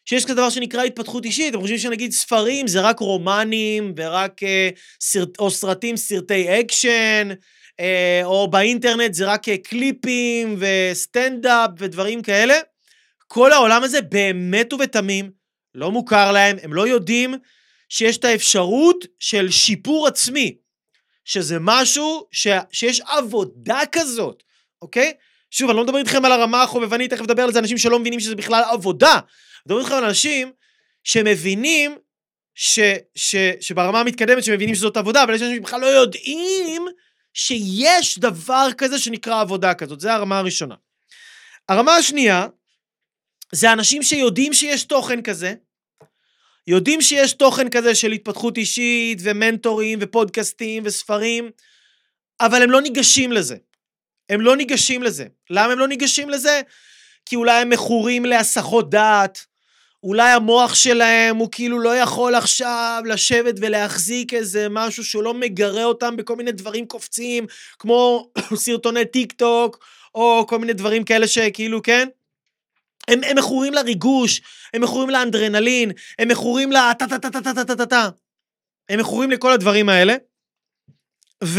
שיש כזה דבר שנקרא התפתחות אישית, אתם חושבים שנגיד ספרים זה רק רומנים, ורק אה, סרט, או סרטים, סרטי אקשן, אה, או באינטרנט זה רק אה, קליפים וסטנדאפ ודברים כאלה. כל העולם הזה באמת ובתמים, לא מוכר להם, הם לא יודעים שיש את האפשרות של שיפור עצמי, שזה משהו ש... שיש עבודה כזאת, אוקיי? שוב, אני לא מדבר איתכם על הרמה החובבנית, תכף מדבר על זה, אנשים שלא מבינים שזה בכלל עבודה. מדבר איתכם על אנשים שמבינים, ש... ש... שברמה המתקדמת שמבינים שזאת עבודה, אבל יש אנשים שבכלל לא יודעים שיש דבר כזה שנקרא עבודה כזאת. זה הרמה הראשונה. הרמה השנייה, זה אנשים שיודעים שיש תוכן כזה, יודעים שיש תוכן כזה של התפתחות אישית, ומנטורים, ופודקאסטים, וספרים, אבל הם לא ניגשים לזה. הם לא ניגשים לזה. למה הם לא ניגשים לזה? כי אולי הם מכורים להסחות דעת, אולי המוח שלהם הוא כאילו לא יכול עכשיו לשבת ולהחזיק איזה משהו שהוא לא מגרה אותם בכל מיני דברים קופצים, כמו סרטוני טיק טוק, או כל מיני דברים כאלה שכאילו, כן? הם, הם מכורים לריגוש, הם מכורים לאנדרנלין, הם מכורים לטה-טה-טה-טה-טה-טה-טה. הם מכורים לכל הדברים האלה. ו...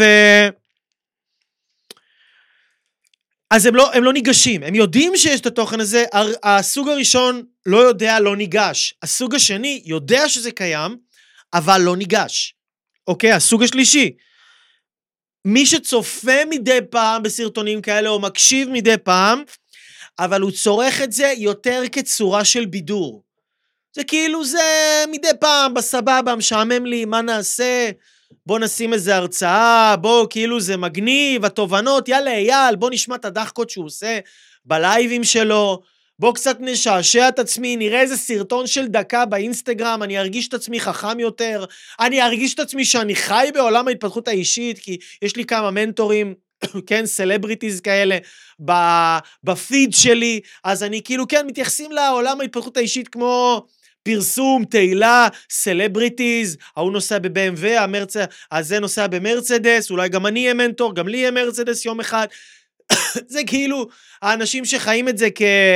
אז הם לא, הם לא ניגשים, הם יודעים שיש את התוכן הזה, הסוג הראשון לא יודע, לא ניגש. הסוג השני יודע שזה קיים, אבל לא ניגש. אוקיי, הסוג השלישי. מי שצופה מדי פעם בסרטונים כאלה, או מקשיב מדי פעם, אבל הוא צורך את זה יותר כצורה של בידור. זה כאילו זה מדי פעם, בסבבה, משעמם לי, מה נעשה? בוא נשים איזה הרצאה, בוא כאילו זה מגניב, התובנות, יאללה אייל, בוא נשמע את הדחקות שהוא עושה בלייבים שלו, בוא קצת נשעשע את עצמי, נראה איזה סרטון של דקה באינסטגרם, אני ארגיש את עצמי חכם יותר, אני ארגיש את עצמי שאני חי בעולם ההתפתחות האישית, כי יש לי כמה מנטורים, כן, סלבריטיז כאלה, בפיד שלי, אז אני כאילו, כן, מתייחסים לעולם ההתפתחות האישית כמו פרסום, תהילה, סלבריטיז, ההוא נוסע ב-בי אם דאבליו, המרצ... אז זה נוסע במרצדס, אולי גם אני אהיה מנטור, גם לי יהיה מרצדס יום אחד, זה כאילו, האנשים שחיים את זה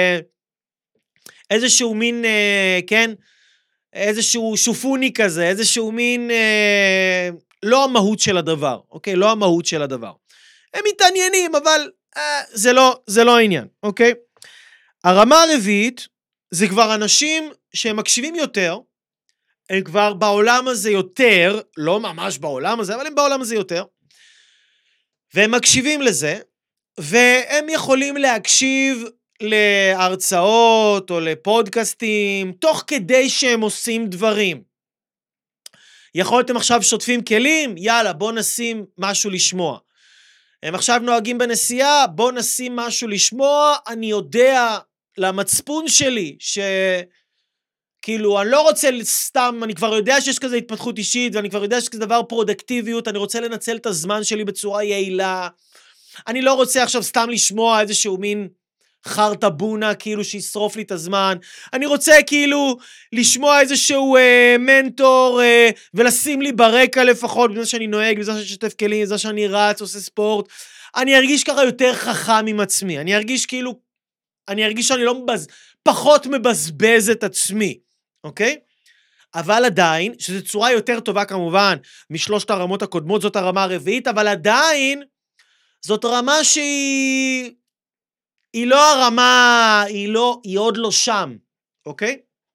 כאיזשהו מין, אה, כן, איזשהו שופוני כזה, איזשהו מין, אה, לא המהות של הדבר, אוקיי? לא המהות של הדבר. הם מתעניינים, אבל אה, זה לא, זה לא העניין, אוקיי? הרמה הרביעית, זה כבר אנשים שהם מקשיבים יותר, הם כבר בעולם הזה יותר, לא ממש בעולם הזה, אבל הם בעולם הזה יותר, והם מקשיבים לזה, והם יכולים להקשיב להרצאות או לפודקאסטים, תוך כדי שהם עושים דברים. יכולתם עכשיו שוטפים כלים, יאללה, בוא נשים משהו לשמוע. הם עכשיו נוהגים בנסיעה, בוא נשים משהו לשמוע, אני יודע למצפון שלי, שכאילו, אני לא רוצה סתם, אני כבר יודע שיש כזה התפתחות אישית, ואני כבר יודע שיש כזה דבר פרודקטיביות, אני רוצה לנצל את הזמן שלי בצורה יעילה, אני לא רוצה עכשיו סתם לשמוע איזשהו מין חרטה בונה, כאילו שישרוף לי את הזמן, אני רוצה כאילו לשמוע איזשהו אה, מנטור, אה, ולשים לי ברקע לפחות, בזמן שאני נוהג, בזמן שאני שותף כלים, בזמן שאני רץ, עושה ספורט, אני ארגיש ככה יותר חכם עם עצמי, אני ארגיש כאילו, אני ארגיש שאני לא מבז... פחות מבזבז את עצמי, אוקיי? אבל עדיין, שזו צורה יותר טובה כמובן, משלושת הרמות הקודמות, זאת הרמה הרביעית, אבל עדיין, זאת רמה שהיא, היא לא הרמה, היא לא, היא עוד לא שם, אוקיי?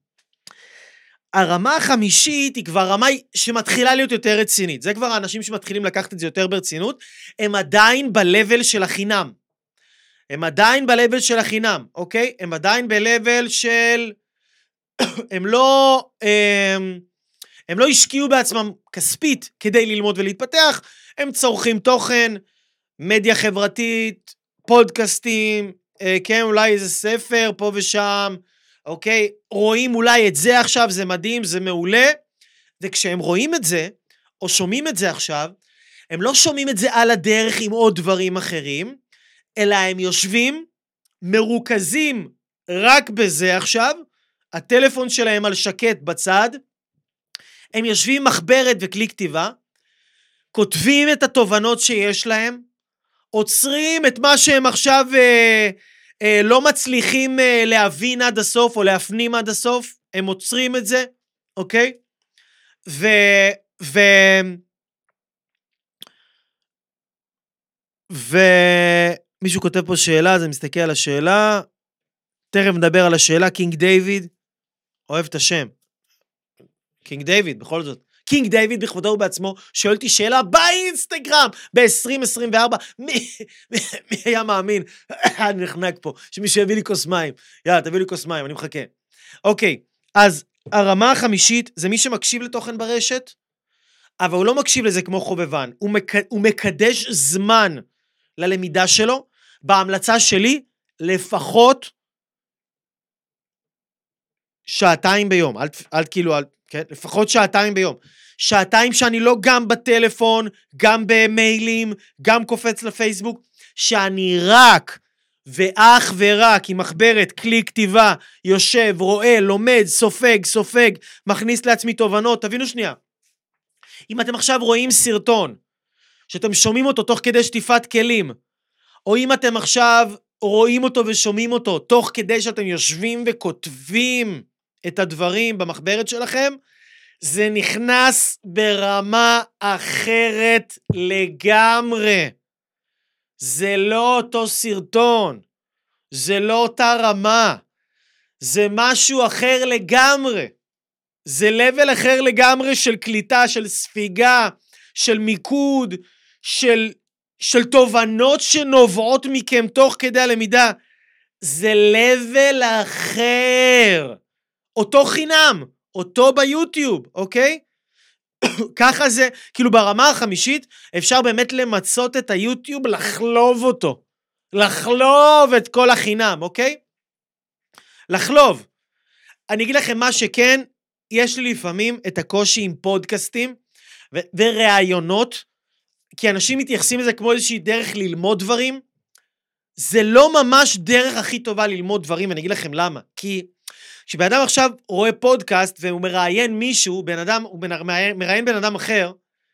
הרמה החמישית היא כבר רמה שמתחילה להיות יותר רצינית, זה כבר האנשים שמתחילים לקחת את זה יותר ברצינות, הם עדיין בלבל של החינם, הם עדיין בלבל של החינם, אוקיי? הם עדיין בלבל של, הם לא, הם, הם לא השקיעו בעצמם כספית כדי ללמוד ולהתפתח, הם צורכים תוכן, מדיה חברתית, פודקאסטים, אה, כן, אולי איזה ספר פה ושם, אוקיי? רואים אולי את זה עכשיו, זה מדהים, זה מעולה, וכשהם רואים את זה, או שומעים את זה עכשיו, הם לא שומעים את זה על הדרך עם עוד דברים אחרים, אלא הם יושבים, מרוכזים רק בזה עכשיו, הטלפון שלהם על שקט בצד, הם יושבים מחברת וכלי כתיבה, כותבים את התובנות שיש להם, עוצרים את מה שהם עכשיו אה, אה, לא מצליחים אה, להבין עד הסוף, או להפנים עד הסוף, הם עוצרים את זה, אוקיי? ו... ו... ומישהו כותב פה שאלה, אז אני מסתכל על השאלה, תכף נדבר על השאלה, קינג דיוויד, אוהב את השם. קינג דיוויד, בכל זאת. קינג דיוויד בכבודו ובעצמו, שואל אותי שאלה באינסטגרם, ב-עשרים עשרים וארבע, מי, מי, מי היה מאמין? אני נחנק פה, שמישהו יביא לי כוס מים. יאללה, תביא לי כוס מים, אני מחכה. אוקיי, אז הרמה החמישית, זה מי שמקשיב לתוכן ברשת, אבל הוא לא מקשיב לזה כמו חובבן, הוא, מק, הוא מקדש זמן ללמידה שלו, בהמלצה שלי, לפחות שעתיים ביום, אל, אל כאילו, אל, כן? לפחות שעתיים ביום. שעתיים שאני לא גם בטלפון, גם במיילים, גם קופץ לפייסבוק, שאני רק ואך ורק עם מחברת, כלי כתיבה, יושב, רואה, לומד, סופג, סופג, מכניס לעצמי תובנות. תבינו שנייה, אם אתם עכשיו רואים סרטון, שאתם שומעים אותו תוך כדי שטיפת כלים, או אם אתם עכשיו רואים אותו ושומעים אותו, תוך כדי שאתם יושבים וכותבים את הדברים במחברת שלכם, זה נכנס ברמה אחרת לגמרי. זה לא אותו סרטון, זה לא אותה רמה, זה משהו אחר לגמרי. זה לבל אחר לגמרי של קליטה, של ספיגה, של מיקוד, של, של תובנות שנובעות מכם תוך כדי הלמידה. זה לבל אחר. אותו חינם, אותו ביוטיוב, אוקיי? ככה זה, כאילו ברמה החמישית, אפשר באמת למצות את היוטיוב, לחלוב אותו. לחלוב את כל החינם, אוקיי? לחלוב. אני אגיד לכם מה שכן, יש לי לפעמים את הקושי עם פודקאסטים ו- ורעיונות, כי אנשים מתייחסים לזה כמו איזושהי דרך ללמוד דברים. זה לא ממש דרך הכי טובה ללמוד דברים, אני אגיד לכם למה. כי כשבן אדם עכשיו רואה פודקאסט והוא מראיין מישהו, בן אדם, הוא מראיין בן אדם אחר,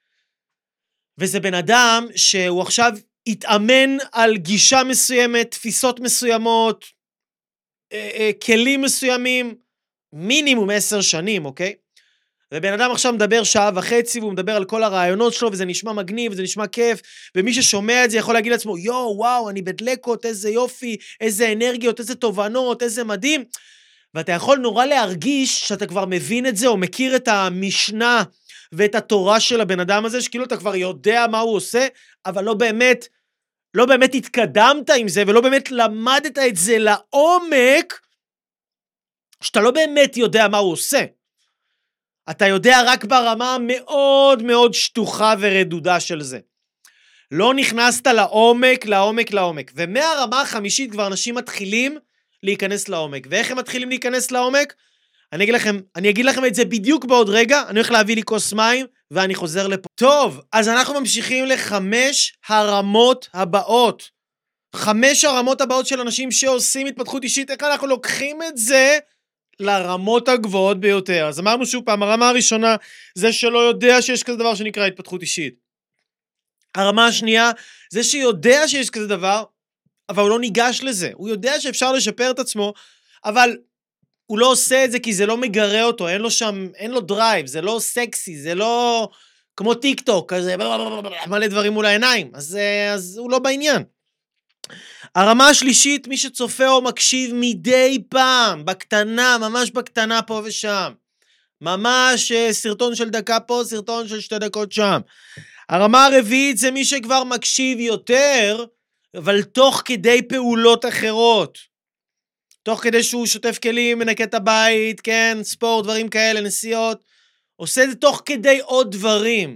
וזה בן אדם שהוא עכשיו התאמן על גישה מסוימת, תפיסות מסוימות, אה, אה, כלים מסוימים, מינימום עשר שנים, אוקיי? ובן אדם עכשיו מדבר שעה וחצי, והוא מדבר על כל הרעיונות שלו, וזה נשמע מגניב, וזה נשמע כיף, ומי ששומע את זה יכול להגיד לעצמו, יו, וואו, אני בדלקות, איזה יופי, איזה אנרגיות, איזה תובנות, איזה מדהים, ואתה יכול נורא להרגיש שאתה כבר מבין את זה, או מכיר את המשנה ואת התורה של הבן אדם הזה, שכאילו אתה כבר יודע מה הוא עושה, אבל לא באמת, לא באמת התקדמת עם זה, ולא באמת למדת את זה לעומק, שאתה לא באמת יודע מה הוא עושה. אתה יודע רק ברמה מאוד מאוד שטוחה ורדודה של זה. לא נכנסת לעומק, לעומק, לעומק. ומהרמה החמישית כבר אנשים מתחילים להיכנס לעומק. ואיך הם מתחילים להיכנס לעומק? אני אגיד לכם, אני אגיד לכם את זה בדיוק בעוד רגע, אני הולך להביא לי כוס מים, ואני חוזר לפה. טוב, אז אנחנו ממשיכים לחמש הרמות הבאות. חמש הרמות הבאות של אנשים שעושים התפתחות אישית, איך אנחנו לוקחים את זה לרמות הגבוהות ביותר. אז אמרנו שוב פעם, הרמה הראשונה, זה שלא יודע שיש כזה דבר שנקרא התפתחות אישית. הרמה השנייה, זה שיודע שיש כזה דבר, אבל הוא לא ניגש לזה. הוא יודע שאפשר לשפר את עצמו, אבל הוא לא עושה את זה כי זה לא מגרה אותו, אין לו שם, אין לו דרייב, זה לא סקסי, זה לא כמו טיק טוק, כזה מלא דברים מול העיניים, אז, אז הוא לא בעניין. הרמה השלישית, מי שצופה או מקשיב מדי פעם, בקטנה, ממש בקטנה פה ושם. ממש סרטון של דקה פה, סרטון של שתי דקות שם. הרמה הרביעית זה מי שכבר מקשיב יותר, אבל תוך כדי פעולות אחרות. תוך כדי שהוא שוטף כלים, מנקה את הבית, כן, ספורט, דברים כאלה, נסיעות. עושה את זה תוך כדי עוד דברים.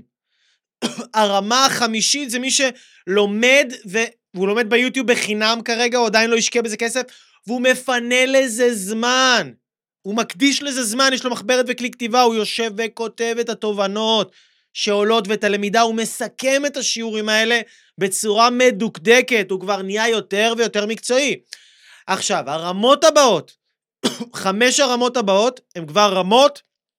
הרמה החמישית זה מי שלומד ו... והוא לומד ביוטיוב בחינם כרגע, הוא עדיין לא ישקיע בזה כסף, והוא מפנה לזה זמן. הוא מקדיש לזה זמן, יש לו מחברת וכלי כתיבה, הוא יושב וכותב את התובנות שעולות ואת הלמידה, הוא מסכם את השיעורים האלה בצורה מדוקדקת, הוא כבר נהיה יותר ויותר מקצועי. עכשיו, הרמות הבאות, חמש הרמות הבאות, הן כבר רמות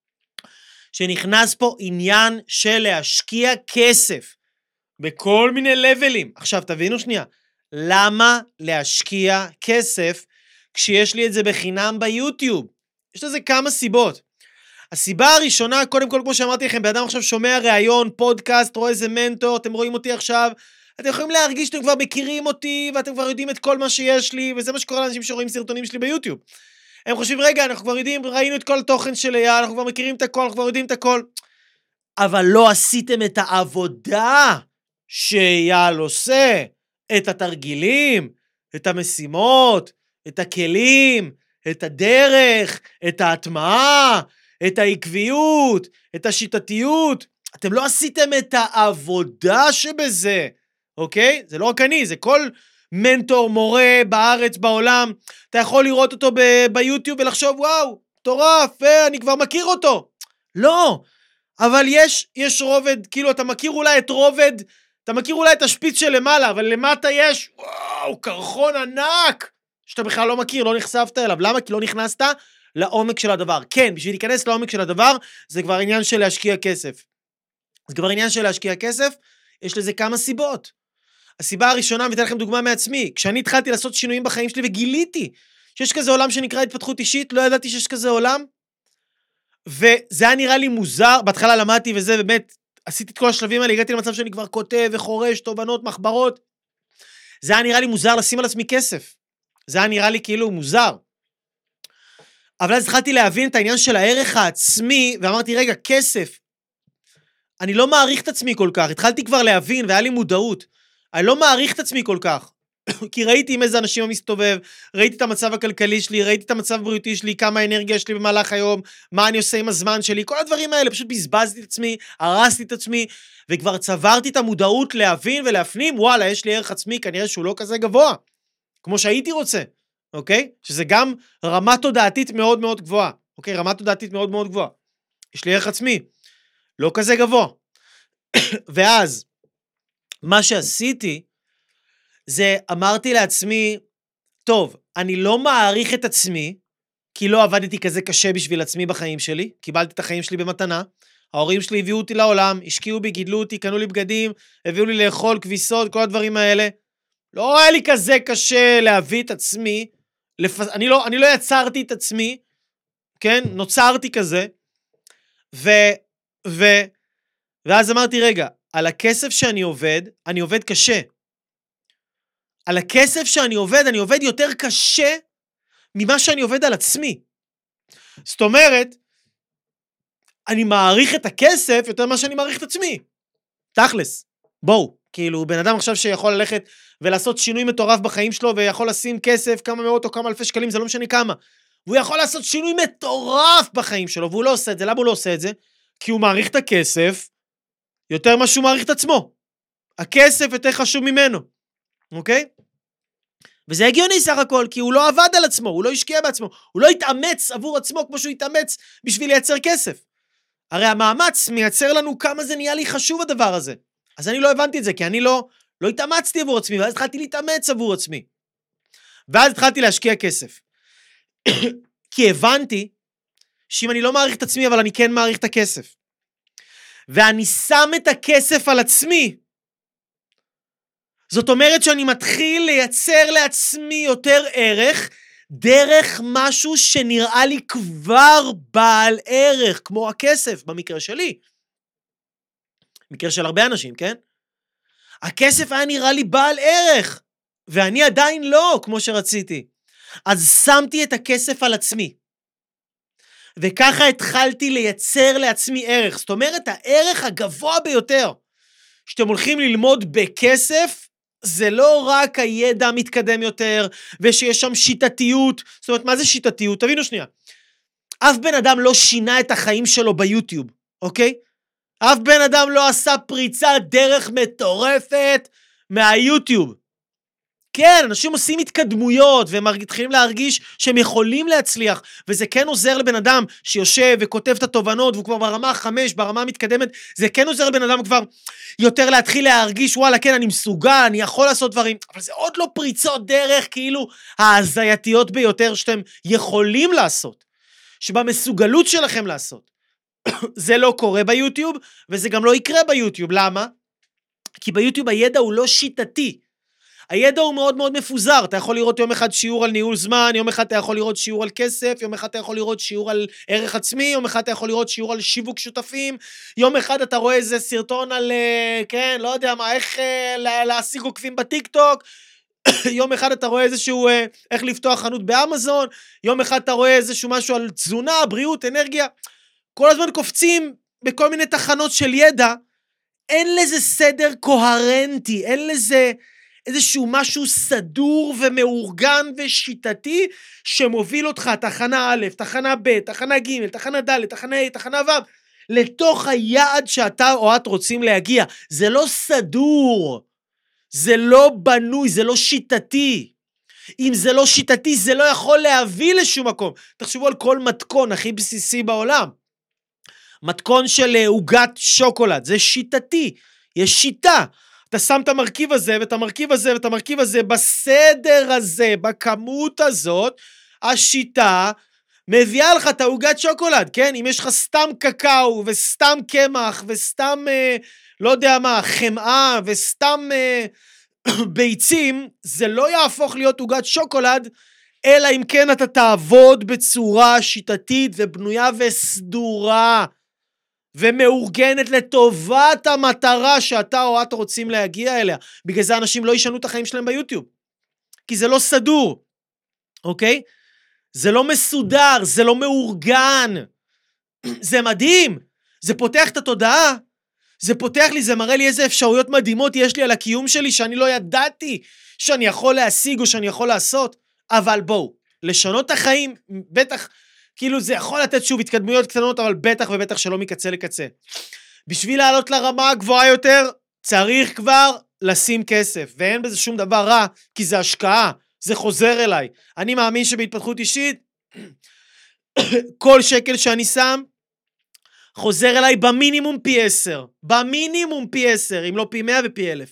שנכנס פה עניין של להשקיע כסף. בכל מיני לבלים. עכשיו, תבינו שנייה, למה להשקיע כסף כשיש לי את זה בחינם ביוטיוב? יש לזה כמה סיבות. הסיבה הראשונה, קודם כל, כמו שאמרתי לכם, באדם עכשיו שומע ראיון, פודקאסט, רואה איזה מנטור, אתם רואים אותי עכשיו, אתם יכולים להרגיש שאתם כבר מכירים אותי, ואתם כבר יודעים את כל מה שיש לי, וזה מה שקורה לאנשים שרואים סרטונים שלי ביוטיוב. הם חושבים, רגע, אנחנו כבר יודעים, ראינו את כל התוכן של אייל, אנחנו כבר מכירים את הכל, אנחנו כבר יודעים את הכל. אבל לא עשיתם את העבודה שאייל עושה, את התרגילים, את המשימות, את הכלים, את הדרך, את ההטמעה, את העקביות, את השיטתיות. אתם לא עשיתם את העבודה שבזה, אוקיי? זה לא רק אני, זה כל מנטור, מורה בארץ, בעולם. אתה יכול לראות אותו ב- ביוטיוב ולחשוב, וואו, מטורף, אני כבר מכיר אותו. לא, אבל יש, יש רובד, כאילו אתה מכיר אולי את רובד, אתה מכיר אולי את השפיץ של למעלה, אבל למטה יש, וואו, קרחון ענק, שאתה בכלל לא מכיר, לא נחשפת אליו. למה? כי לא נכנסת לעומק של הדבר. כן, בשביל להיכנס לעומק של הדבר, זה כבר עניין של להשקיע כסף. זה כבר עניין של להשקיע כסף, יש לזה כמה סיבות. הסיבה הראשונה, ואתן לכם דוגמה מעצמי, כשאני התחלתי לעשות שינויים בחיים שלי וגיליתי שיש כזה עולם שנקרא התפתחות אישית, לא ידעתי שיש כזה עולם, וזה היה נראה לי מוזר, בהתחלה למדתי וזה באמת, עשיתי את כל השלבים האלה, הגעתי למצב שאני כבר כותב וחורש, תובנות, מחברות, זה היה נראה לי מוזר לשים על עצמי כסף, זה היה נראה לי כאילו מוזר, אבל אז התחלתי להבין את העניין של הערך העצמי, ואמרתי רגע, כסף, אני לא מעריך את עצמי כל כך, התחלתי כבר להבין והיה לי מודעות, אני לא מעריך את עצמי כל כך, כי ראיתי עם איזה אנשים מסתובב, ראיתי את המצב הכלכלי שלי, ראיתי את המצב הבריאותי שלי, כמה אנרגיה יש לי במהלך היום, מה אני עושה עם הזמן שלי, כל הדברים האלה, פשוט בזבזתי את עצמי, הרסתי את עצמי, וכבר צברתי את המודעות להבין ולהפנים, וואלה, יש לי ערך עצמי, כנראה שהוא לא כזה גבוה, כמו שהייתי רוצה, אוקיי? שזה גם רמה תודעתית מאוד מאוד גבוהה, אוקיי? רמה תודעתית מאוד מאוד גבוהה. יש לי ערך עצמי, לא כזה גבוה. ואז, מה שעשיתי, זה אמרתי לעצמי, טוב, אני לא מעריך את עצמי, כי לא עבדתי כזה קשה בשביל עצמי בחיים שלי, קיבלתי את החיים שלי במתנה, ההורים שלי הביאו אותי לעולם, השקיעו בי, גידלו אותי, קנו לי בגדים, הביאו לי לאכול, כביסות, כל הדברים האלה, לא היה לי כזה קשה להביא את עצמי, לפ... אני, לא, אני לא יצרתי את עצמי, כן, נוצרתי כזה, ו... ו... ואז אמרתי, רגע, על הכסף שאני עובד, אני עובד קשה, על הכסף שאני עובד, אני עובד יותר קשה ממה שאני עובד על עצמי. זאת אומרת, אני מעריך את הכסף יותר ממה שאני מעריך את עצמי. תכלס, בואו, כאילו, בן אדם עכשיו שיכול ללכת ולעשות שינוי מטורף בחיים שלו, ויכול לשים כסף, כמה מאות או כמה אלפי שקלים, זה לא משנה כמה. והוא יכול לעשות שינוי מטורף בחיים שלו, והוא לא עושה את זה. למה הוא לא עושה את זה? כי הוא מעריך את הכסף יותר ממה שהוא מעריך את עצמו. הכסף יותר חשוב ממנו. אוקיי? וזה הגיוני סך הכל, כי הוא לא עבד על עצמו, הוא לא השקיע בעצמו, הוא לא התאמץ עבור עצמו כמו שהוא התאמץ בשביל לייצר כסף. הרי המאמץ מייצר לנו כמה זה נהיה לי חשוב הדבר הזה. אז אני לא הבנתי את זה, כי אני לא, לא התאמצתי עבור עצמי, ואז התחלתי להתאמץ עבור עצמי. ואז התחלתי להשקיע כסף. כי הבנתי שאם אני לא מעריך את עצמי, אבל אני כן מעריך את הכסף. ואני שם את הכסף על עצמי, זאת אומרת שאני מתחיל לייצר לעצמי יותר ערך, דרך משהו שנראה לי כבר בעל ערך, כמו הכסף, במקרה שלי. במקרה של הרבה אנשים, כן? הכסף היה נראה לי בעל ערך, ואני עדיין לא, כמו שרציתי. אז שמתי את הכסף על עצמי. וככה התחלתי לייצר לעצמי ערך. זאת אומרת, הערך הגבוה ביותר, שאתם הולכים ללמוד בכסף, זה לא רק הידע המתקדם יותר, ושיש שם שיטתיות. זאת אומרת, מה זה שיטתיות? תבינו שנייה. אף בן אדם לא שינה את החיים שלו ביוטיוב, אוקיי? אף בן אדם לא עשה פריצת דרך מטורפת מהיוטיוב. כן, אנשים עושים התקדמויות, והם מתחילים להרגיש שהם יכולים להצליח, וזה כן עוזר לבן אדם שיושב וכותב את התובנות, והוא כבר ברמה החמש, ברמה המתקדמת, זה כן עוזר לבן אדם כבר יותר להתחיל להרגיש, וואלה, כן, אני מסוגל, אני יכול לעשות דברים, אבל זה עוד לא פריצות דרך, כאילו, ההזייתיות ביותר שאתם יכולים לעשות, שבמסוגלות שלכם לעשות. זה לא קורה ביוטיוב, וזה גם לא יקרה ביוטיוב. למה? כי ביוטיוב הידע הוא לא שיטתי. הידע הוא מאוד מאוד מפוזר, אתה יכול לראות יום אחד שיעור על ניהול זמן, יום אחד אתה יכול לראות שיעור על כסף, יום אחד אתה יכול לראות שיעור על ערך עצמי, יום אחד אתה יכול לראות שיעור על שיווק שותפים, יום אחד אתה רואה איזה סרטון על, כן, לא יודע מה, איך להשיג עוקבים בטיק טוק, יום אחד אתה רואה איזשהו, איך לפתוח חנות באמזון, יום אחד אתה רואה איזשהו משהו על תזונה, בריאות, אנרגיה, כל הזמן קופצים בכל מיני תחנות של ידע, אין לזה סדר קוהרנטי, אין לזה איזשהו משהו סדור ומאורגן ושיטתי, שמוביל אותך תחנה א', תחנה ב', תחנה ג', תחנה ד', תחנה ה', תחנה ו', לתוך היעד שאתה או את רוצים להגיע. זה לא סדור, זה לא בנוי, זה לא שיטתי. אם זה לא שיטתי, זה לא יכול להביא לשום מקום. תחשבו על כל מתכון הכי בסיסי בעולם. מתכון של עוגת שוקולד, זה שיטתי, יש שיטה. אתה שם את המרכיב הזה, ואת המרכיב הזה, ואת המרכיב הזה, בסדר הזה, בכמות הזאת, השיטה מביאה לך את העוגת שוקולד, כן? אם יש לך סתם קקאו, וסתם קמח, וסתם, אה, לא יודע מה, חמאה, וסתם אה, ביצים, זה לא יהפוך להיות עוגת שוקולד, אלא אם כן אתה תעבוד בצורה שיטתית ובנויה וסדורה, ומאורגנת לטובת המטרה שאתה או את רוצים להגיע אליה. בגלל זה אנשים לא ישנו את החיים שלהם ביוטיוב. כי זה לא סדור, אוקיי? זה לא מסודר, זה לא מאורגן. זה מדהים. זה פותח את התודעה. זה פותח לי, זה מראה לי איזה אפשרויות מדהימות יש לי על הקיום שלי, שאני לא ידעתי שאני יכול להשיג או שאני יכול לעשות. אבל בואו, לשנות את החיים, בטח, כאילו זה יכול לתת שוב התקדמויות קטנות, אבל בטח ובטח שלא מקצה לקצה. בשביל לעלות לרמה הגבוהה יותר, צריך כבר לשים כסף, ואין בזה שום דבר רע, כי זה השקעה, זה חוזר אליי. אני מאמין שבהתפתחות אישית, כל שקל שאני שם, חוזר אליי במינימום פי עשר, במינימום פי עשר, אם לא פי מאה ופי אלף.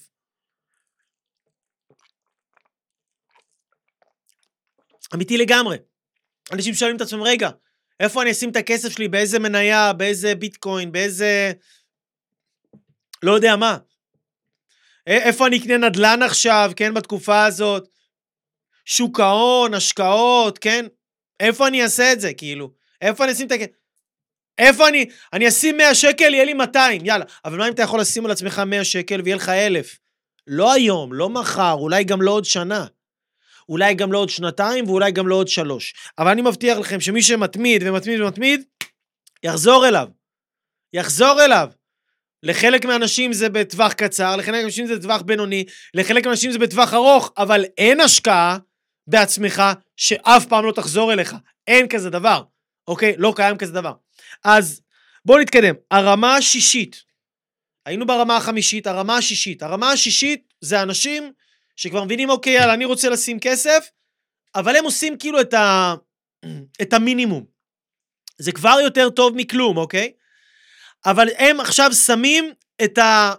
אמיתי לגמרי. אנשים שואלים את עצמם, רגע, איפה אני אשים את הכסף שלי, באיזה מניה, באיזה ביטקוין, באיזה, לא יודע מה. איפה אני אקנה נדל"ן עכשיו, כן, בתקופה הזאת, שוק ההון, השקעות, כן, איפה אני אעשה את זה, כאילו, איפה אני אשים את הכסף, איפה אני, אני אשים מאה שקל, יהיה לי מאתיים, יאללה, אבל מה אם אתה יכול לשים על עצמך מאה שקל, ויהיה לך אלף, לא היום, לא מחר, אולי גם לא עוד שנה, אולי גם לא עוד שנתיים, ואולי גם לא עוד שלוש. אבל אני מבטיח לכם שמי שמתמיד ומתמיד ומתמיד, יחזור אליו. יחזור אליו. לחלק מהאנשים זה בטווח קצר, לחלק מהאנשים זה בטווח בינוני, לחלק מהאנשים זה בטווח ארוך, אבל אין השקעה בעצמך שאף פעם לא תחזור אליך. אין כזה דבר. אוקיי? לא קיים כזה דבר. אז בואו נתקדם. הרמה השישית. היינו ברמה החמישית, הרמה השישית. הרמה השישית זה אנשים שכבר מבינים, אוקיי, יאללה, אני רוצה לשים כסף, אבל הם עושים כאילו את, ה... את המינימום. זה כבר יותר טוב מכלום, אוקיי? אבל הם עכשיו שמים את ה...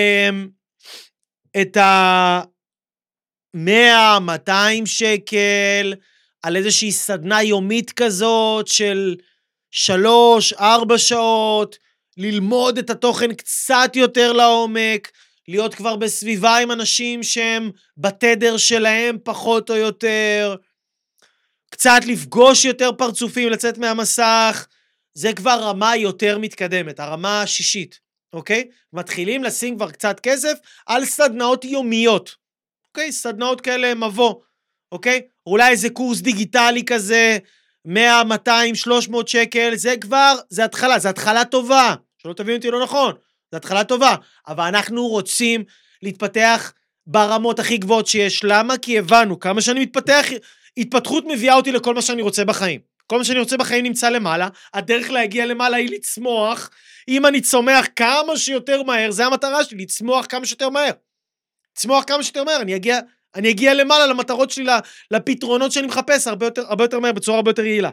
את ה... מאה, מאתיים שקל, על איזושהי סדנה יומית כזאת, של שלוש, ארבע שעות, ללמוד את התוכן קצת יותר לעומק, להיות כבר בסביבה עם אנשים שהם בתדר שלהם פחות או יותר, קצת לפגוש יותר פרצופים, לצאת מהמסך, זה כבר רמה יותר מתקדמת, הרמה השישית, אוקיי? מתחילים לשים כבר קצת כסף על סדנאות יומיות, אוקיי? סדנאות כאלה מבוא, אוקיי? אולי איזה קורס דיגיטלי כזה, מאה, מאתיים, שלוש מאות שקל, זה כבר, זה התחלה, זה התחלה טובה, שלא תבינו אותי לא נכון, זה התחלה טובה, אבל אנחנו רוצים להתפתח ברמות הכי גבוהות שיש. למה? כי הבנו, כמה שאני מתפתח, התפתחות מביאה אותי לכל מה שאני רוצה בחיים. כל מה שאני רוצה בחיים נמצא למעלה, הדרך להגיע למעלה היא לצמוח, אם אני צומח כמה שיותר מהר, זה המטרה שלי, לצמוח כמה שיותר מהר. לצמוח כמה שיותר מהר, אני אגיע, אני אגיע למעלה למטרות שלי, לפתרונות שאני מחפש, הרבה יותר, הרבה יותר מהר, בצורה הרבה יותר יעילה.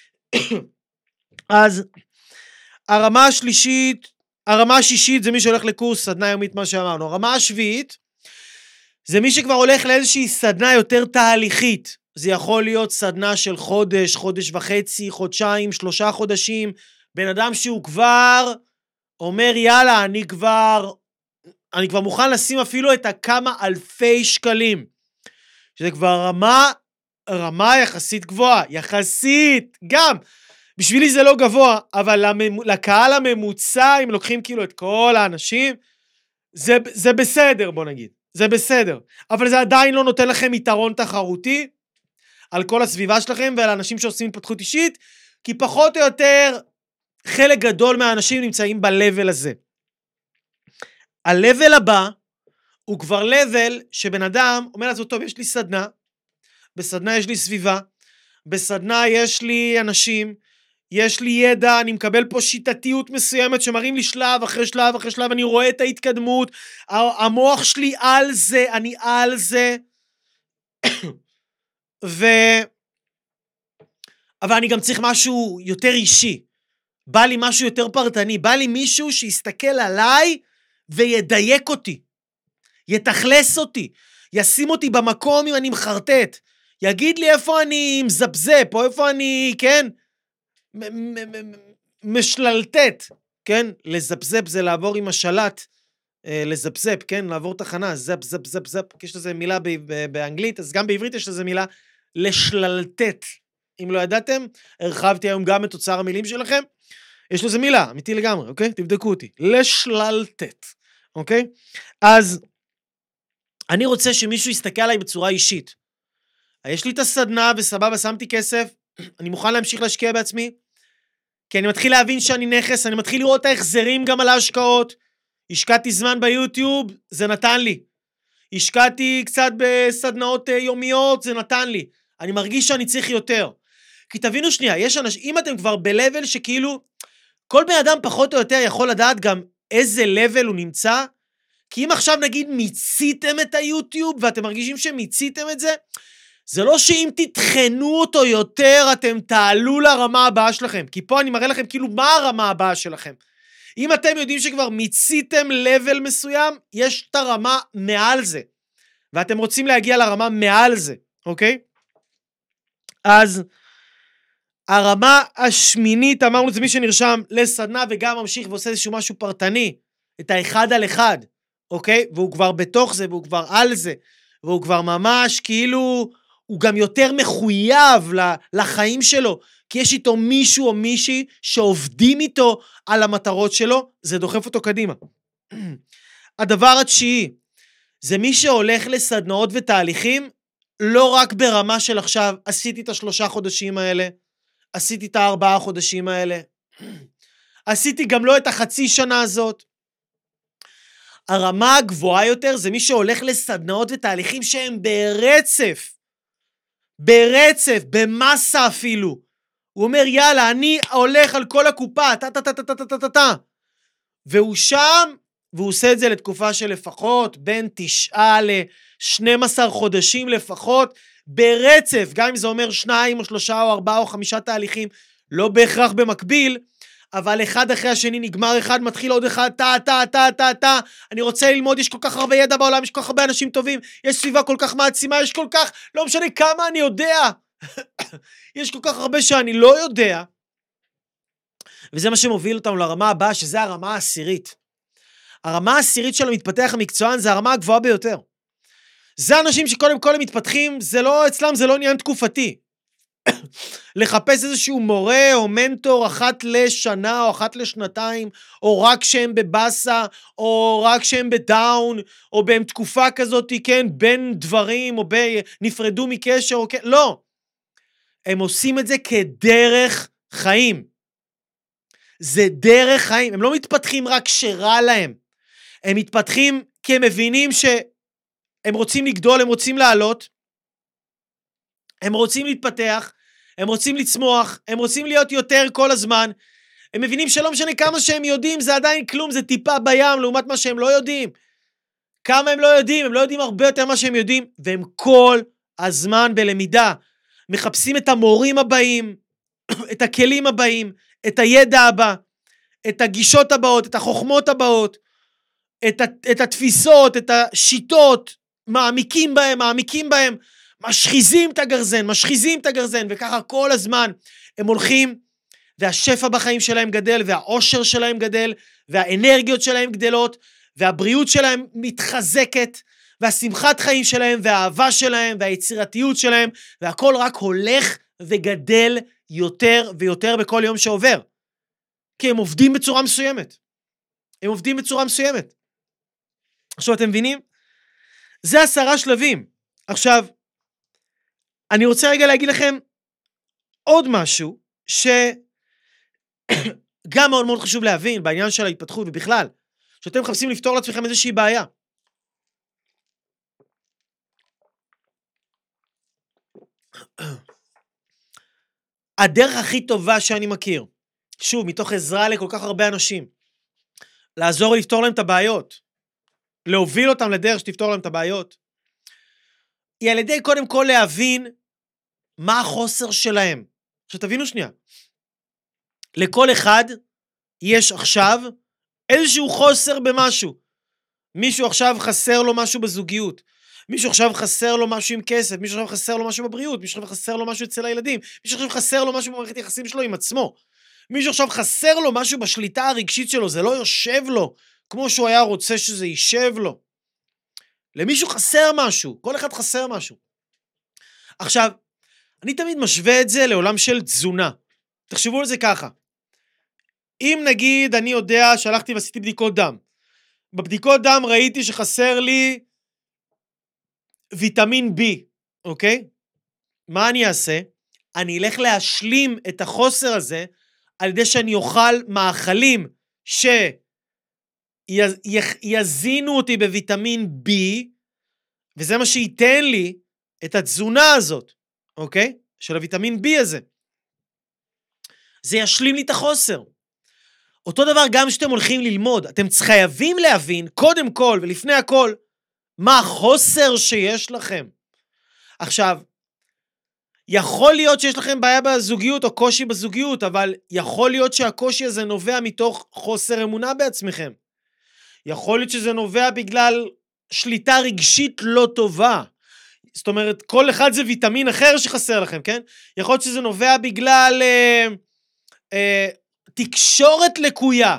אז הרמה השלישית, הרמה השישית זה מי שהולך לקורס סדנה יומית, מה שאמרנו. הרמה השביעית זה מי שכבר הולך לאיזושהי סדנה יותר תהליכית. זה יכול להיות סדנה של חודש, חודש וחצי, חודשיים, שלושה חודשים. בן אדם שהוא כבר אומר, יאללה, אני כבר אני כבר מוכן לשים אפילו את הכמה אלפי שקלים, שזה כבר רמה, רמה יחסית גבוהה, יחסית, גם, בשבילי זה לא גבוה, אבל לקהל הממוצע, אם לוקחים כאילו את כל האנשים, זה, זה בסדר, בוא נגיד, זה בסדר, אבל זה עדיין לא נותן לכם יתרון תחרותי, על כל הסביבה שלכם, ועל האנשים שעושים התפתחות אישית, כי פחות או יותר, חלק גדול מהאנשים נמצאים ב-level הזה. ה-level הבא, הוא כבר level שבן אדם אומר לעצמו, טוב, יש לי סדנה, בסדנה יש לי סביבה, בסדנה יש לי אנשים, יש לי ידע, אני מקבל פה שיטתיות מסוימת, שמראים לי שלב אחרי שלב אחרי שלב, אני רואה את ההתקדמות, המוח שלי על זה, אני על זה, ו... אבל אני גם צריך משהו יותר אישי, בא לי משהו יותר פרטני, בא לי מישהו שיסתכל עליי וידייק אותי, יתחלס אותי, ישים אותי במקום אם אני מחרטט, יגיד לי איפה אני מזבזב, או איפה אני, כן, משללטט, כן, לזבזב זה לעבור עם השלט, לזבזב, כן, לעבור תחנה, זב, זב, זב, זב, יש לזה מילה באנגלית, אז גם בעברית יש לזה מילה, לשללטט, אם לא ידעתם, הרחבתי היום גם את אוצר המילים שלכם, יש לזה מילה, אמיתי לגמרי, אוקיי? תבדקו אותי, לשללטט, אוקיי? אז, אני רוצה שמישהו יסתכל עליי בצורה אישית, יש לי את הסדנה וסבבה, שמתי כסף, אני מוכן להמשיך להשקיע בעצמי, כי אני מתחיל להבין שאני נכס, אני מתחיל לראות את ההחזרים גם על ההשקעות, השקעתי זמן ביוטיוב, זה נתן לי, השקעתי קצת בסדנאות יומיות, זה נתן לי, אני מרגיש שאני צריך יותר, כי תבינו שנייה, יש אנשים, אם אתם כבר בלבל שכאילו, כל בן אדם פחות או יותר יכול לדעת גם איזה לבל הוא נמצא, כי אם עכשיו נגיד מיציתם את היוטיוב, ואתם מרגישים שמיציתם את זה, זה לא שאם תתחנו אותו יותר, אתם תעלו לרמה הבאה שלכם, כי פה אני מראה לכם כאילו מה הרמה הבאה שלכם. אם אתם יודעים שכבר מיציתם לבל מסוים, יש את הרמה מעל זה, ואתם רוצים להגיע לרמה מעל זה, אוקיי? אז הרמה השמינית, אמרנו, זה מי שנרשם לסדנה וגם ממשיך ועושה איזשהו משהו פרטני, את האחד על אחד, אוקיי? והוא כבר בתוך זה, והוא כבר על זה, והוא כבר ממש כאילו, הוא גם יותר מחויב לחיים שלו, כי יש איתו מישהו או מישהי שעובדים איתו על המטרות שלו, זה דוחף אותו קדימה. הדבר התשיעי, זה מי שהולך לסדנאות ותהליכים, לא רק ברמה של עכשיו, עשיתי את השלושה חודשים האלה, עשיתי את הארבעה חודשים האלה, עשיתי גם לא את החצי שנה הזאת. הרמה הגבוהה יותר זה מי שהולך לסדנאות ותהליכים שהם ברצף, ברצף, במסה אפילו. הוא אומר, יאללה, אני הולך על כל הקופה, טה טה טה טה טה טה טה טה. והוא שם, והוא עושה את זה לתקופה של לפחות, בין תשעה ל-שנים עשר חודשים לפחות, ברצף, גם אם זה אומר שניים או שלושה או ארבעה או חמישה תהליכים, לא בהכרח במקביל, אבל אחד אחרי השני נגמר אחד, מתחיל עוד אחד, טה, טה, טה, טה, טה, אני רוצה ללמוד, יש כל כך הרבה ידע בעולם, יש כל כך הרבה אנשים טובים, יש סביבה כל כך מעצימה, יש כל כך, לא משנה כמה אני יודע, יש כל כך הרבה שאני לא יודע, וזה מה שמוביל אותנו לרמה הבאה, שזה הרמה העשירית. הרמה העשירית של המתפתח המקצוען, זה הרמה הגבוהה ביותר. זה אנשים שקודם כל הם מתפתחים, זה לא, אצלם זה לא עניין תקופתי. לחפש איזשהו מורה או מנטור אחת לשנה או אחת לשנתיים, או רק שהם בבאסה, או רק שהם בדאון, או בהם תקופה כזאת, כן, בין דברים, או נפרדו מקשר, או כן, לא. הם עושים את זה כדרך חיים. זה דרך חיים, הם לא מתפתחים רק שרע להם. הם מתפתחים כי הם מבינים שהם רוצים לגדול, הם רוצים לעלות, הם רוצים להתפתח, הם רוצים לצמוח, הם רוצים להיות יותר כל הזמן, הם מבינים שלא משנה כמה שהם יודעים, זה עדיין כלום, זה טיפה בים, לעומת מה שהם לא יודעים. כמה הם לא יודעים, הם לא יודעים הרבה יותר מה שהם יודעים, והם כל הזמן בלמידה, מחפשים את המורים הבאים, את הכלים הבאים, את הידע הבא, את הגישות הבאות, את החוכמות הבאות, את, את התפיסות, את השיטות, מעמיקים בהם, מעמיקים בהם, משחיזים את הגרזן, משחיזים את הגרזן, וככה כל הזמן הם הולכים, והשפע בחיים שלהם גדל, והעושר שלהם גדל, והאנרגיות שלהם גדלות, והבריאות שלהם מתחזקת, והשמחת חיים שלהם, והאהבה שלהם, והיצירתיות שלהם, והכל רק הולך וגדל יותר ויותר בכל יום שעובר. כי הם עובדים בצורה מסוימת. הם עובדים בצורה מסוימת. עכשיו, אתם מבינים? זה עשרה שלבים. עכשיו, אני רוצה רגע להגיד לכם עוד משהו, שגם מאוד מאוד חשוב להבין, בעניין של ההתפתחות ובכלל, שאתם מחפשים לפתור לעצמכם איזושהי בעיה. הדרך הכי טובה שאני מכיר, שוב, מתוך עזרה לכל כך הרבה אנשים, לעזור ולפתור להם את הבעיות, להוביל אותם לדרך שתפתור להם את הבעיות, היא על ידי קודם כל להבין מה החוסר שלהם. עכשיו תבינו שנייה, לכל אחד יש עכשיו איזשהו חוסר במשהו. מישהו עכשיו חסר לו משהו בזוגיות, מישהו עכשיו חסר לו משהו עם כסף, מישהו עכשיו חסר לו משהו בבריאות, מישהו עכשיו חסר לו משהו אצל הילדים, מישהו עכשיו חסר לו משהו במערכת יחסים שלו עם עצמו, מישהו עכשיו חסר לו משהו בשליטה הרגשית שלו, זה לא יושב לו כמו שהוא היה רוצה שזה יישב לו. למישהו חסר משהו, כל אחד חסר משהו. עכשיו, אני תמיד משווה את זה לעולם של תזונה. תחשבו על זה ככה. אם נגיד אני יודע שהלכתי ועשיתי בדיקות דם, בבדיקות דם ראיתי שחסר לי ויטמין בי, אוקיי? מה אני אעשה? אני אלך להשלים את החוסר הזה על ידי שאני אוכל מאכלים שיזינו אותי בוויטמין בי, וזה מה שייתן לי את התזונה הזאת, אוקיי? של הוויטמין בי הזה. זה ישלים לי את החוסר. אותו דבר גם שאתם הולכים ללמוד, אתם חייבים להבין, קודם כל ולפני הכל, מה החוסר שיש לכם. עכשיו, יכול להיות שיש לכם בעיה בזוגיות או קושי בזוגיות, אבל יכול להיות שהקושי הזה נובע מתוך חוסר אמונה בעצמכם. יכול להיות שזה נובע בגלל שליטה רגשית לא טובה. זאת אומרת, כל אחד זה ויטמין אחר שחסר לכם, כן? יכול להיות שזה נובע בגלל אה, אה, תקשורת לקויה.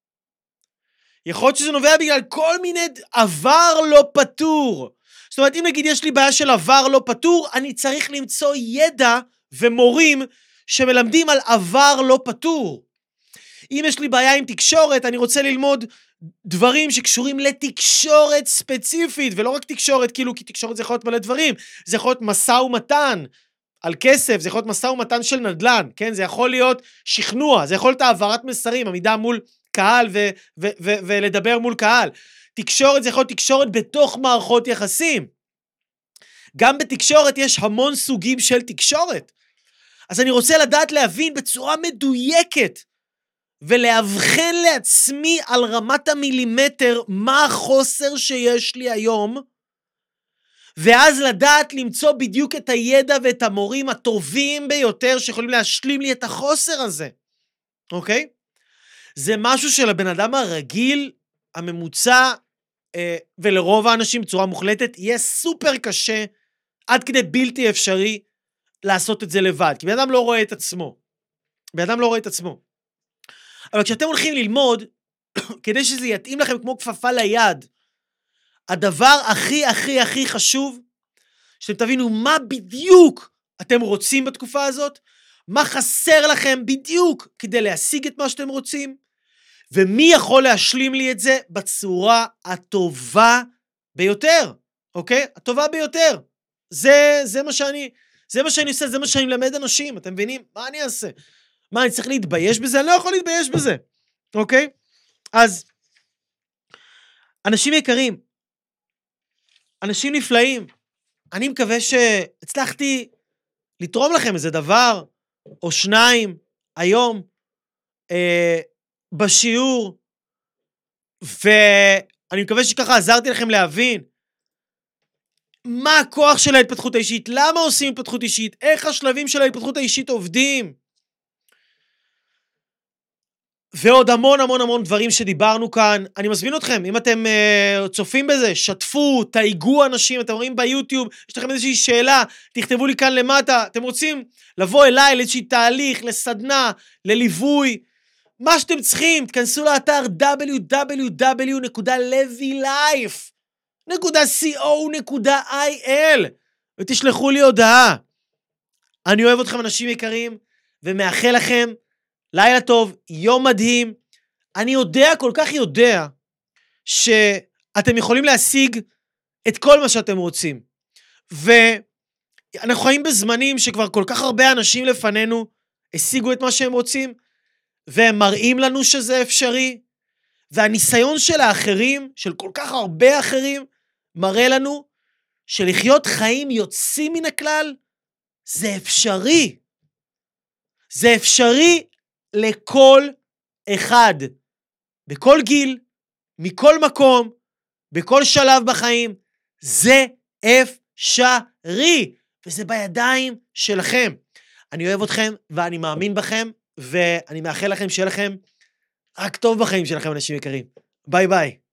יכול להיות שזה נובע בגלל כל מיני עבר לא פתור. זאת אומרת, אם נגיד יש לי בעיה של עבר לא פתור, אני צריך למצוא ידע ומורים שמלמדים על עבר לא פתור. אם יש לי בעיה עם תקשורת, אני רוצה ללמוד דברים שקשורים לתקשורת ספציפית, ולא רק תקשורת, כאילו, כי תקשורת זה יכול להיות מלא דברים, זה יכול להיות מסע ומתן על כסף, זה יכול להיות מסע ומתן של נדל"ן, כן? זה יכול להיות שכנוע, זה יכול להיות העברת מסרים, עמידה מול קהל ו- ו- ו- ולדבר מול קהל. תקשורת זה יכול להיות תקשורת בתוך מערכות יחסים. גם בתקשורת יש המון סוגים של תקשורת. אז אני רוצה לדעת להבין בצורה מדויקת, ולהבחן לעצמי על רמת המילימטר מה החוסר שיש לי היום, ואז לדעת למצוא בדיוק את הידע ואת המורים הטובים ביותר שיכולים להשלים לי את החוסר הזה. אוקיי? זה משהו שלבן אדם הרגיל, הממוצע, אה, ולרוב האנשים בצורה מוחלטת, יהיה סופר קשה, עד כדי בלתי אפשרי לעשות את זה לבד, כי בן אדם לא רואה את עצמו. בן אדם לא רואה את עצמו. אבל כשאתם הולכים ללמוד, כדי שזה יתאים לכם כמו כפפה ליד, הדבר הכי הכי הכי חשוב, שאתם תבינו מה בדיוק אתם רוצים בתקופה הזאת, מה חסר לכם בדיוק כדי להשיג את מה שאתם רוצים, ומי יכול להשלים לי את זה בצורה הטובה ביותר, אוקיי? הטובה ביותר. זה, זה מה שאני, זה מה שאני עושה, זה מה שאני מלמד אנשים, אתם מבינים? מה אני אעשה? מה, אני צריך להתבייש בזה? אני לא יכול להתבייש בזה, אוקיי? אז, אנשים יקרים, אנשים נפלאים, אני מקווה שהצלחתי לתרום לכם איזה דבר, או שניים, היום, אה, בשיעור, ואני מקווה שככה עזרתי לכם להבין, מה הכוח של ההתפתחות האישית, למה עושים התפתחות אישית, איך השלבים של ההתפתחות האישית עובדים, ועוד המון המון המון דברים שדיברנו כאן. אני מזמין אתכם, אם אתם uh, צופים בזה, שתפו, תייגו אנשים, אתם רואים ביוטיוב, יש לכם איזושהי שאלה, תכתבו לי כאן למטה, אתם רוצים לבוא אליי לאיזושהי תהליך, לסדנה, לליווי, מה שאתם צריכים, תכנסו לאתר דאבליו דאבליו דאבליו נקודה לוי לייף נקודה קו נקודה איי אל ותשלחו לי הודעה. אני אוהב אתכם אנשים יקרים, ומאחל לכם לילה טוב, יום מדהים. אני יודע, כל כך יודע, שאתם יכולים להשיג את כל מה שאתם רוצים. ואנחנו חיים בזמנים שכבר כל כך הרבה אנשים לפנינו השיגו את מה שהם רוצים, והם מראים לנו שזה אפשרי, והניסיון של האחרים, של כל כך הרבה אחרים, מראה לנו שלחיות חיים יוצאים מן הכלל, זה אפשרי. זה אפשרי לכל אחד, בכל גיל, מכל מקום, בכל שלב בחיים, זה אפשרי, וזה בידיים שלכם. אני אוהב אתכם, ואני מאמין בכם, ואני מאחל לכם שיהיה לכם רק טוב בחיים שלכם, אנשים יקרים. ביי ביי.